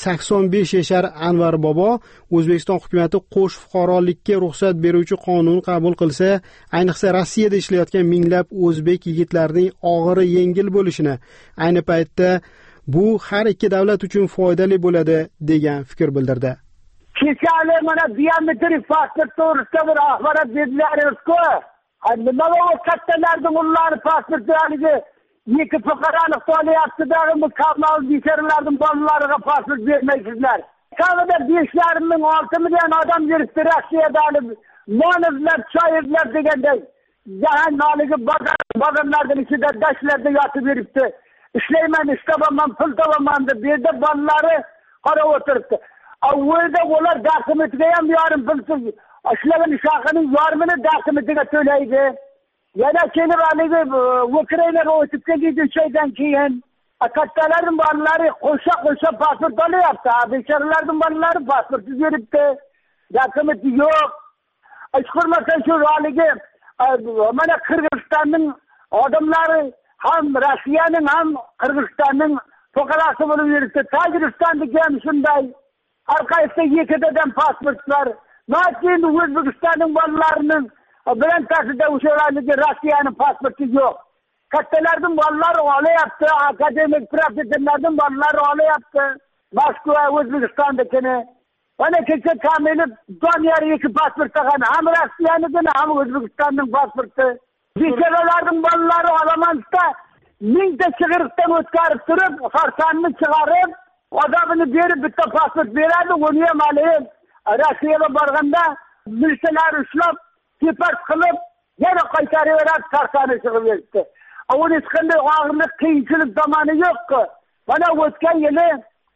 85 yashar Anvar bobo O'zbekiston hukumatı qo'sh fuqarolikka ruxsat beruvchi qonun qabul qilsa, ayniqsa Rossiyada ishlayotgan minglab o'zbek yigitlarining og'iri yengil bo'lishini, ayni paytda bu har ikki davlat uchun foydali bo'ladi degan fikr bildirdi. Kechali mana biometrik pasport to'g'risida bir axborot berdilaringizku. Nima o kattalarning ularning pasporti haligi iki fuqarolik to'layapti-da, bu kamal becharalarning bolalariga pasport bermaysizlar. Kamida 5,5 ming 6 million odam yuribdi Rossiyada, monizlar, choyizlar deganday. Jahannoligi bozorlarning ichida dashlarda yotib yuribdi. Ishlayman, ishtabaman, pul topaman deb berdi, bolalari qarab o'tiribdi. Avvalda ular dokumentiga ham yarim pulsiz ishlagan shaxsining yarmini dokumentiga to'laydi. Yana kelib haligi Ukrainaga o'tib kelgan shaydan keyin kattalarning bolalari qo'sha pasport olyapti. Becharalarning bolalari pasportsiz yuribdi. Dokumenti yo'q. Ishqurmasan shu haligi mana Qirg'izistonning odamlari ham Rossiyaning ham Qirg'izistonning fuqarosi bo'lib yuribdi. Tojikistondagi ham shunday. Har qaysi ikkitadan pasportlar. Lekin O'zbekistonning bolalarining bilan tasida o'shalarning Rossiyaning pasporti yo'q. Kattalarning bolalari olyapti, akademik professorlarning bolalari olyapti. Moskva, O'zbekistondagini. Mana kecha Kamilov Doniyor iki pasport olgan, ham Rossiyaning ham O'zbekistonning pasporti. Becharalarning bolalari olamansa mingta chig'iriqdan o'tkazib turib, xarsanni chiqarib, odamini berib bitta pasport beradi, uni ham olib Rossiyaga borganda militsioner ushlab, deport qilib, yana qaytarib beradi, xarsanni chiqib berdi. Uni hech qanday og'irlik, qiyinchilik zamoni yo'q-ku. Mana o'tgan yili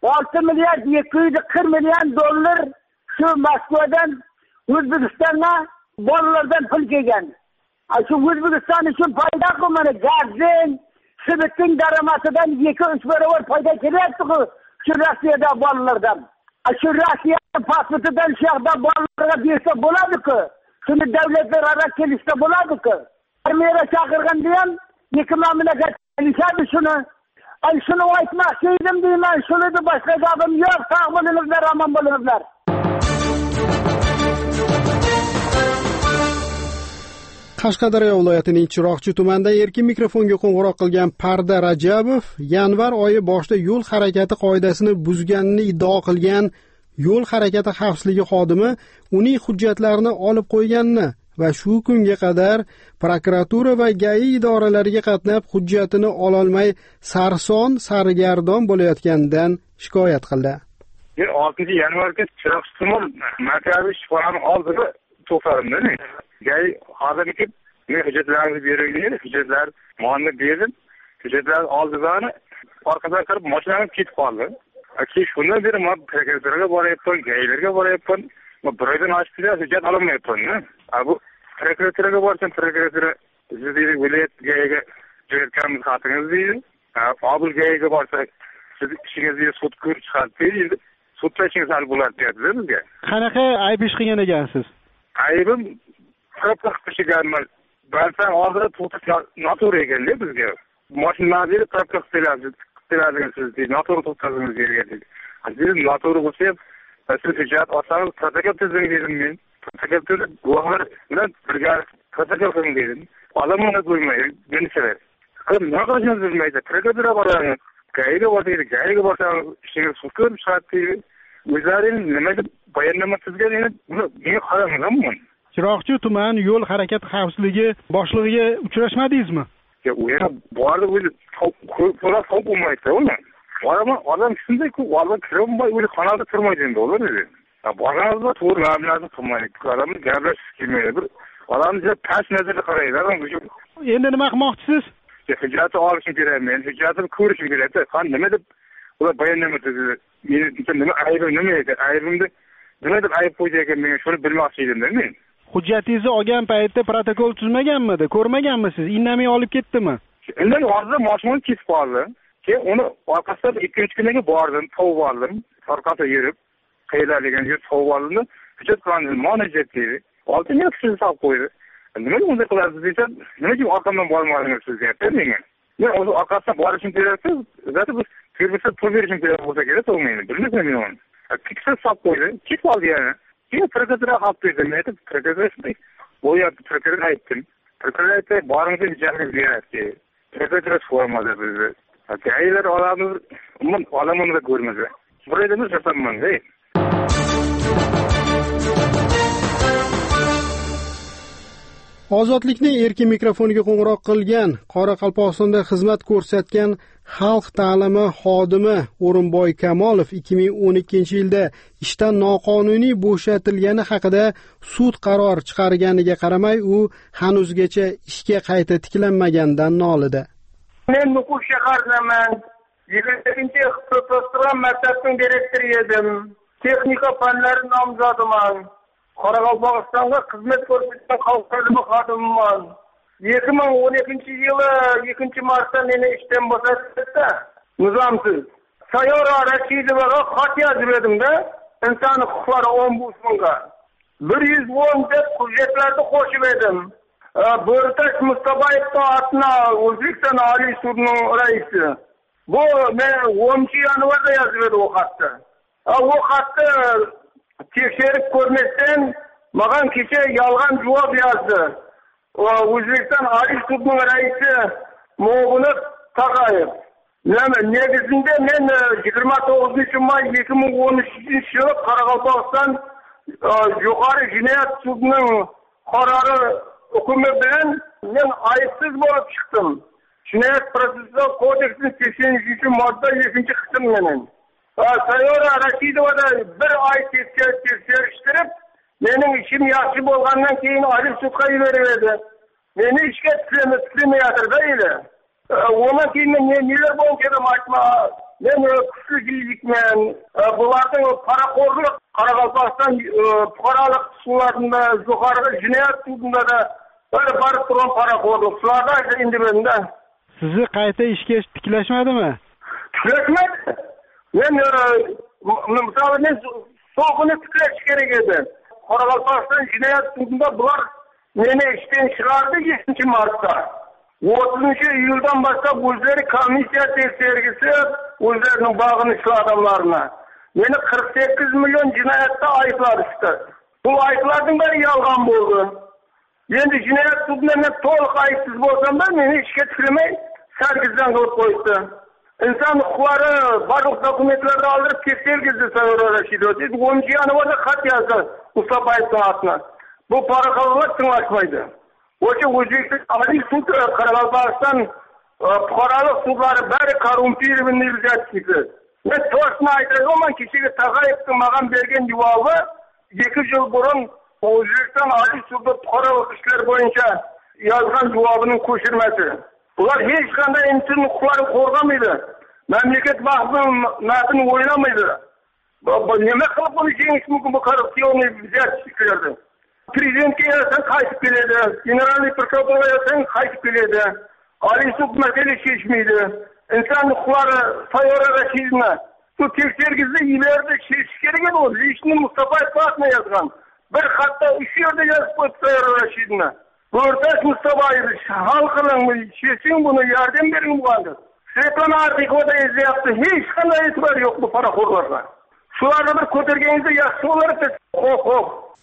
6 milliard 240 million dollar shu Moskvadan O'zbekistonga bolalardan pul kelgan. Shu O'zbekiston uchun foyda-ku, mana gazin, Sibitning daromadidan 2-3 barobar foyda kelyapti-ku shu Rossiyada bolalardan. Shu Rossiya pasportidan shu yoqda bolalarga bersa bo'ladi-ku. Shuni davlatlararo kelishsa bo'ladi-ku. Armiyaga chaqirganda ham ikki mamlakat kelishadi shuni. Shuni aytmoqchi edim deyman. Shuni boshqa gapim yo'q. Sog' bo'linglar, omon bo'linglar. Qashqadaryo viloyatining Chiroqchi tumanida erkin mikrofonga qo'ng'iroq qilgan Parda Rajabov yanvar oyi boshida yo'l harakati qoidasini buzganini iddao qilgan yo'l harakati xavfsizligi xodimi uning hujjatlarini olib qo'yganini va shu kunga qadar prokuratura va GAI idoralariga qatnab hujjatini ololmay sargardon bo'layotganidan shikoyat qildi. 6 yanvarga Chiroqchi tuman markaziy shifoxona oldida to'xtadim. GAI hozirgi men hujjatlarni berilgan, hujjatlar monni berdim. Hujjatlar oldidan orqadan kirib mashinam ketib qoldi. Shundan beri men prokuraturaga boryapman, GAIlarga boryapman. Men bir oydan oshib hujjat olmayapman. Bu prokuraturaga borsam, prokuratura sizni viloyat GAIga jo'natganmiz xatingiz deydi. Obul GAIga borsak, siz ishingizga sud ko'rib chiqarib, sudda ishingiz hal bo'ladi deyapti bizga. Qanaqa ayb ish qilgan ekansiz? Aybim ko'p qilishganman. Balsan hozir to'xtatib noto'g'ri ekan-da bizga. Mashinani tartib qiladigan siz deydi, noto'g'ri to'xtatdingiz yerga. Aziz noto'g'ri bo'lsa, siz hujjat olsangiz, protokol tuzing dedim men. Protokol guvohlar bilan birga protokol qiling dedim. Odamlarni qo'ymaydi, meni sevadi. Nima qilishimizni bilmaydi. Prokuratura boradi. GAIga boradi, GAIga borsangiz ishingiz sud ko'rib chiqadi. O'zlaring nima deb bayonnoma tuzgan edi, buni men qaramag'amman. Chiroqchi tuman yo'l harakati xavfsizligi boshlig'iga uchrashmadingizmi? U yerga bordi, o'zi to'la top bo'lmaydi uni. Odam shunday-ku, olib kirolmay, o'zi xonada turmaydi endi ular dedi. Borganimizda to'g'ri ma'noda turmaydi. Odamni gaplashish kelmaydi. Odamni past nazarda qaraydi. Endi nima qilmoqchisiz? Hujjatni olishim kerak, men hujjatni ko'rishim kerak. Qan nima deb ular bayonnoma tuzdi. Men nima aybim nima edi? Aybimni nima deb ayb qo'ydi ekan, men shuni bilmoqchi edim-da men. Hujjatingizni olgan paytda protokol tuzmaganmidi? Ko'rmaganmisiz? Indamay olib ketdimi? Undan hozir mashinam ketib qoldi. Keyin uni orqasidan 2-3 kunga bordim, tovib oldim. Orqada yurib, qayerdaligini yurib tovib oldim. Hujjat qildim, monajat dedi. Oltin yo'q siz solib qo'ydi. Nima bunday qilasiz desam, nima uchun orqamdan bormadingiz siz deyapti menga. Men o'zi orqasidan borishim kerakku, zati bu servise pul berishim kerak bo'lsa kerak, to'g'rimi? Bilmayman men uni. Kiksa solib qo'ydi, ketib oldi yana. Keyin prokuratura olib berdim, aytib, prokuratura shunday bo'lyapti, prokuratura aytdim. Prokuratura aytdi, boringizga hujjatni beradi. Prokuratura so'ramadi bizni. GAIlar olamiz, umuman olamanda ko'rmadi. Burayda biz yapaman-da. Ozodlikning erkin mikrofoniga qo'ng'iroq qilgan, Qoraqalpog'istonda xizmat ko'rsatgan xalq ta'limi xodimi O'rinboy Kamolov 2012-yilda ishdan noqonuniy bo'shatilgani haqida sud qaror chiqarganiga qaramay, u hanuzgacha ishga qayta tiklanmaganidan nolidi. Men Nukus shahardaman. 22-ixtisoslashtirilgan maktabning direktori edim. Texnika fanlari nomzodiman. Qoraqalpog'istonga xizmat ko'rsatgan xalq ta'limi xodimiman. 2012-yili 2-martda meni ishdan bo'shatdi. Nizomsiz. Sayora Rashidovaga xat yozib edim-da, inson huquqlari ombudsmanga. 110 deb hujjatlarni qo'shib edim. Bo'rtash Mustaboyevning atına O'zbekiston Oliy sudining raisi. Bu men 10-yanvarda yozib edim o xatni. O xatni tekshirib ko'rmasdan menga kecha yolg'on javob yozdi. O'zbekiston Oliy sudining raisi Mo'g'ulov Tog'ayev. Negizinde men 29-may 2013-yili Qoraqalpog'iston yuqori jinoyat sudining qarori hukmi bilan men aybsiz bo'lib chiqdim. Jinoyat protsessual kodeksining 83-modda 2-qism bilan. Sayora Rashidovada bir oy tekshirishtirib, mening ishim yaxshi bo'lgandan keyin oliy sudga yubordi. Meni ishga tiklamayotdi edi. Ondan keyin men neler bo'lgan aytma. Men kuchli yigitman. Bularning paraxo'rlik Qoraqalpog'iston fuqarolik sudlarida, yuqori jinoyat sudida da barib turgan paraxo'rlik. Shularda endi menda. Sizni qayta ishga tiklashmadimi? Tiklashmadi. Men so'g'ini tiklash kerak edi. Qoraqalpog'iston jinoyat sudida bular meni ishdan chiqardi 7-martda. 30-iyuldan boshlab o'zlari komissiya tekshirgisi o'zlarining bag'inishli odamlarni meni 48 million jinoyatda ayblashdi. Bu ayblarning bari yolg'on bo'ldi. Endi jinoyat sudida to'liq aybsiz bo'lsam-da meni ishga tiqilmay sargizdan qilib qo'ydi. İnsan huquqlari barliq dokumentlarni oldirib tekshirgizdi Sayyor Rashidov. 10-yanvarda xat yozdi Mustafoyevning atına. Bu paraxallar tinglashmaydi. O'sha O'zbekiston Oliy sudi Qoraqalpog'iston fuqarolik sudlari bari korrumpirованный взятчики. Men to'g'risini aytaman, kishiga Tog'ayevning menga bergan javobi 2 yil burun O'zbekiston Oliy sudi fuqarolik ishlar bo'yicha yozgan javobining ko'chirmasi. Ular hech qanday inson huquqlarini qo'rg'amaydi. Mamlakat maqsadini o'ylamaydi. Nima qilib buni yengish mumkin bu korrupsioniy взятчикlarni? Prezidentga esa qaytib keladi, generalniy prokuratura esa qaytib keladi. Oliy sud masala chechmaydi. İnson huquqlari Sayyor Rashidovni bu tekshirgizda ileride chechish kerak edi. Lishni Mustafoyev atına yozgan. Bir xatda 3 yerda yozib qo'ydi Sayyor Rashidovni. O'rtash Mustafoyev hal qiling, cheching buni, yordam bering bo'ldi. Svetlana Artiqova ezyapti. Hech qanday e'tibor yo'q bu paraxo'rlarga. Shularni bir ko'targaningizda yaxshi bo'lardi. Xo'p.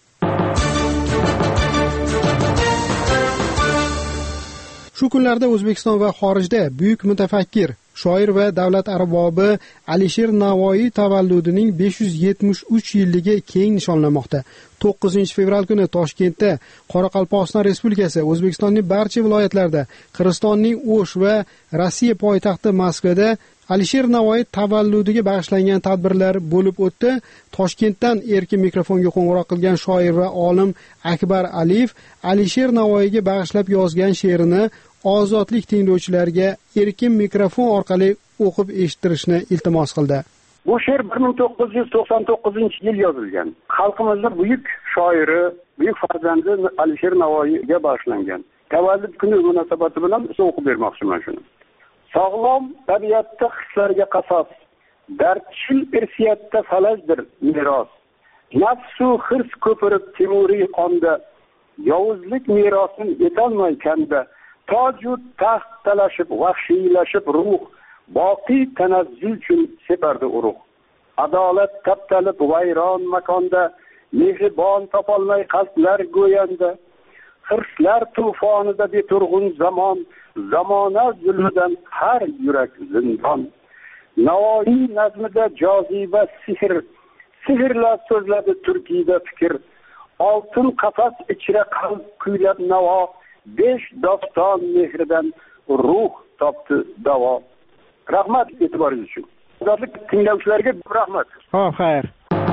Shu kunlarda O'zbekiston va xorijda buyuk mutafakkir, shoir va davlat arbobi Alisher Navoiy tavalludining 573 yilligi keng nishonlanmoqda. 9-fevral kuni Toshkentda, Qoraqalpog'iston Respublikasi, O'zbekistonning barcha viloyatlarida, Qirg'izistonning O'sh va Rossiya poytaxti Moskvada Alisher Navoiy tavalludiga bag'ishlangan tadbirlar bo'lib o'tdi. Toshkentdan erkin mikrofonga qo'ng'iroq qilgan shoir va olim Akbar Aliyev Alisher Navoiyga bag'ishlab yozgan she'rini ozodlik tinglovchilariga erkin mikrofon orqali o'qib eshittirishni iltimos qildi. Bu she'r 1999-yil yozilgan. Xalqimizning buyuk shoiri, buyuk farzandi Alisher Navoiyga bag'ishlangan. Tavallud kuni munosabati bilan o'qib bermoqchiman shuni. Sog'lom tabiatda hislarga qasos, dardchil irsiyatda falajdir meros. Nafsu hirs ko'pirib temuriy qonda, yovuzlik merosin etolmay kanda, toju taxt talashib vahshiylashib ruh, boqiy tanazzul uchun separdi urug'. Adolat taptalib vayron makonda, mehribon topolmay qalblar go'yanda, hirslar tufonida beturg'un zamona zulmidan har yurak zindon. Navoiy nazmida joziba sehrlar so'zladi turkiyda fikr. Oltin qafas ichra qalb kuylab navo, 5 doston mehridan ruh topdi davo. Rahmat e'tiboringiz uchun. Ozodlik tinglovchilarga rahmat. Xo'p, xayr.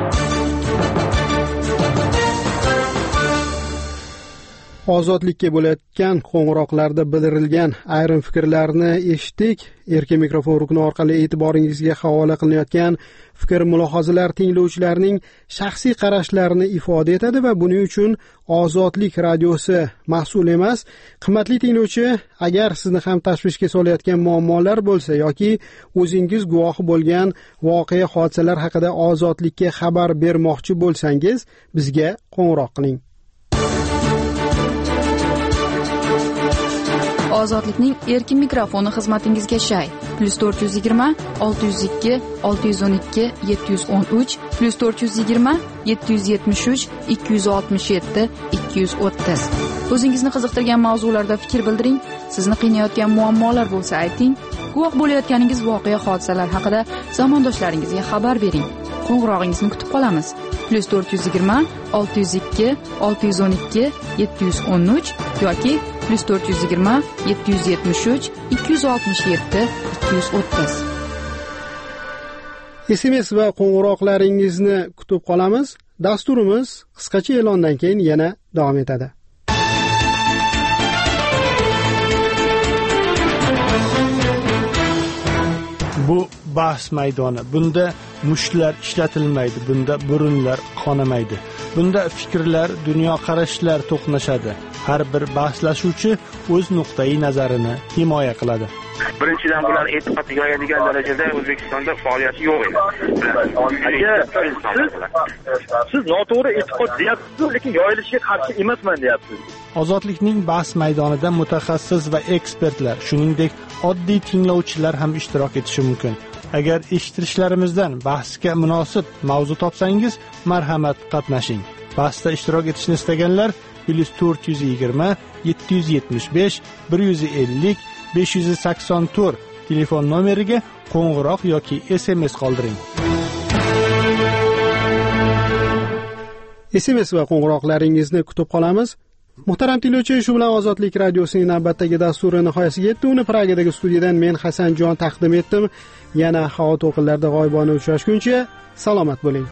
Ozodlikka bo'layotgan qo'ng'iroqlarda bildirilgan ayrim fikrlarni eshitdik. Erkin mikrofon rukni orqali e'tiboringizga havola qilinayotgan fikr-mulohazalar tinglovchilarning shaxsiy qarashlarini ifoda etadi va buning uchun Ozodlik radiosi mas'ul emas. Qimmatli tinglovchi, agar sizni ham tashvishga solayotgan muammolar bo'lsa yoki o'zingiz guvohi bo'lgan voqea hodisalar haqida Ozodlikka xabar bermoqchi bo'lsangiz, bizga qo'ng'iroq qiling. Ozodlikning erkin mikrofoni xizmatingizga shay. +420 602 612 713 +420 773 267 230. O'zingizni qiziqtirgan mavzularda fikr bildiring. Sizni qiynayotgan muammolar bo'lsa ayting. Guvoh bo'layotganingiz voqea hodisalar haqida zamondoshlaringizga xabar bering. Qo'ng'irog'ingizni kutib qolamiz. +420 602 612 713 yoki +420 773 267 230. SMS va qo'ng'iroqlaringizni kutib qolamiz. Dasturimiz qisqacha e'londan keyin yana davom etadi. Bu bahs maydoni. Bunda mushlar ishlatilmaydi, bunda burunlar qonamaydi. Bunda fikrlar, dunyoqarashlar to'qnashadi. Har bir bahslashuvchi o'z nuqtai nazarini himoya qiladi. Birinchidan bular e'tiqodga yoyadigan darajada O'zbekistonda faoliyati yo'q edi. Siz noto'g'ri e'tiqod deyapsiz, lekin yoyilishiga qarshi emasman deyapsiz. Ozodlikning bahs maydonida mutaxassis va ekspertlar, shuningdek oddiy tinglovchilar ham ishtirok etishi mumkin. Agar eshittirishlarimizdan bahsga munosib mavzu topsangiz, marhamat qatnashing. Bahsda ishtirok etishni istaganlar +420 775 150 584 telefon nomeriga qo'ng'iroq yoki SMS qoldiring. SMS va qo'ng'iroqlaringizni kutib qolamiz. Muhtaram tinglovchi, shu bilan Ozodlik radiosining navbatdagi dasturi nihoyasiga yetdi. Uni Pragadagi studiyadan men Hasanjon taqdim etdim. Yana havo to'lqinlarida g'oyibona uchrashguncha salomat bo'ling.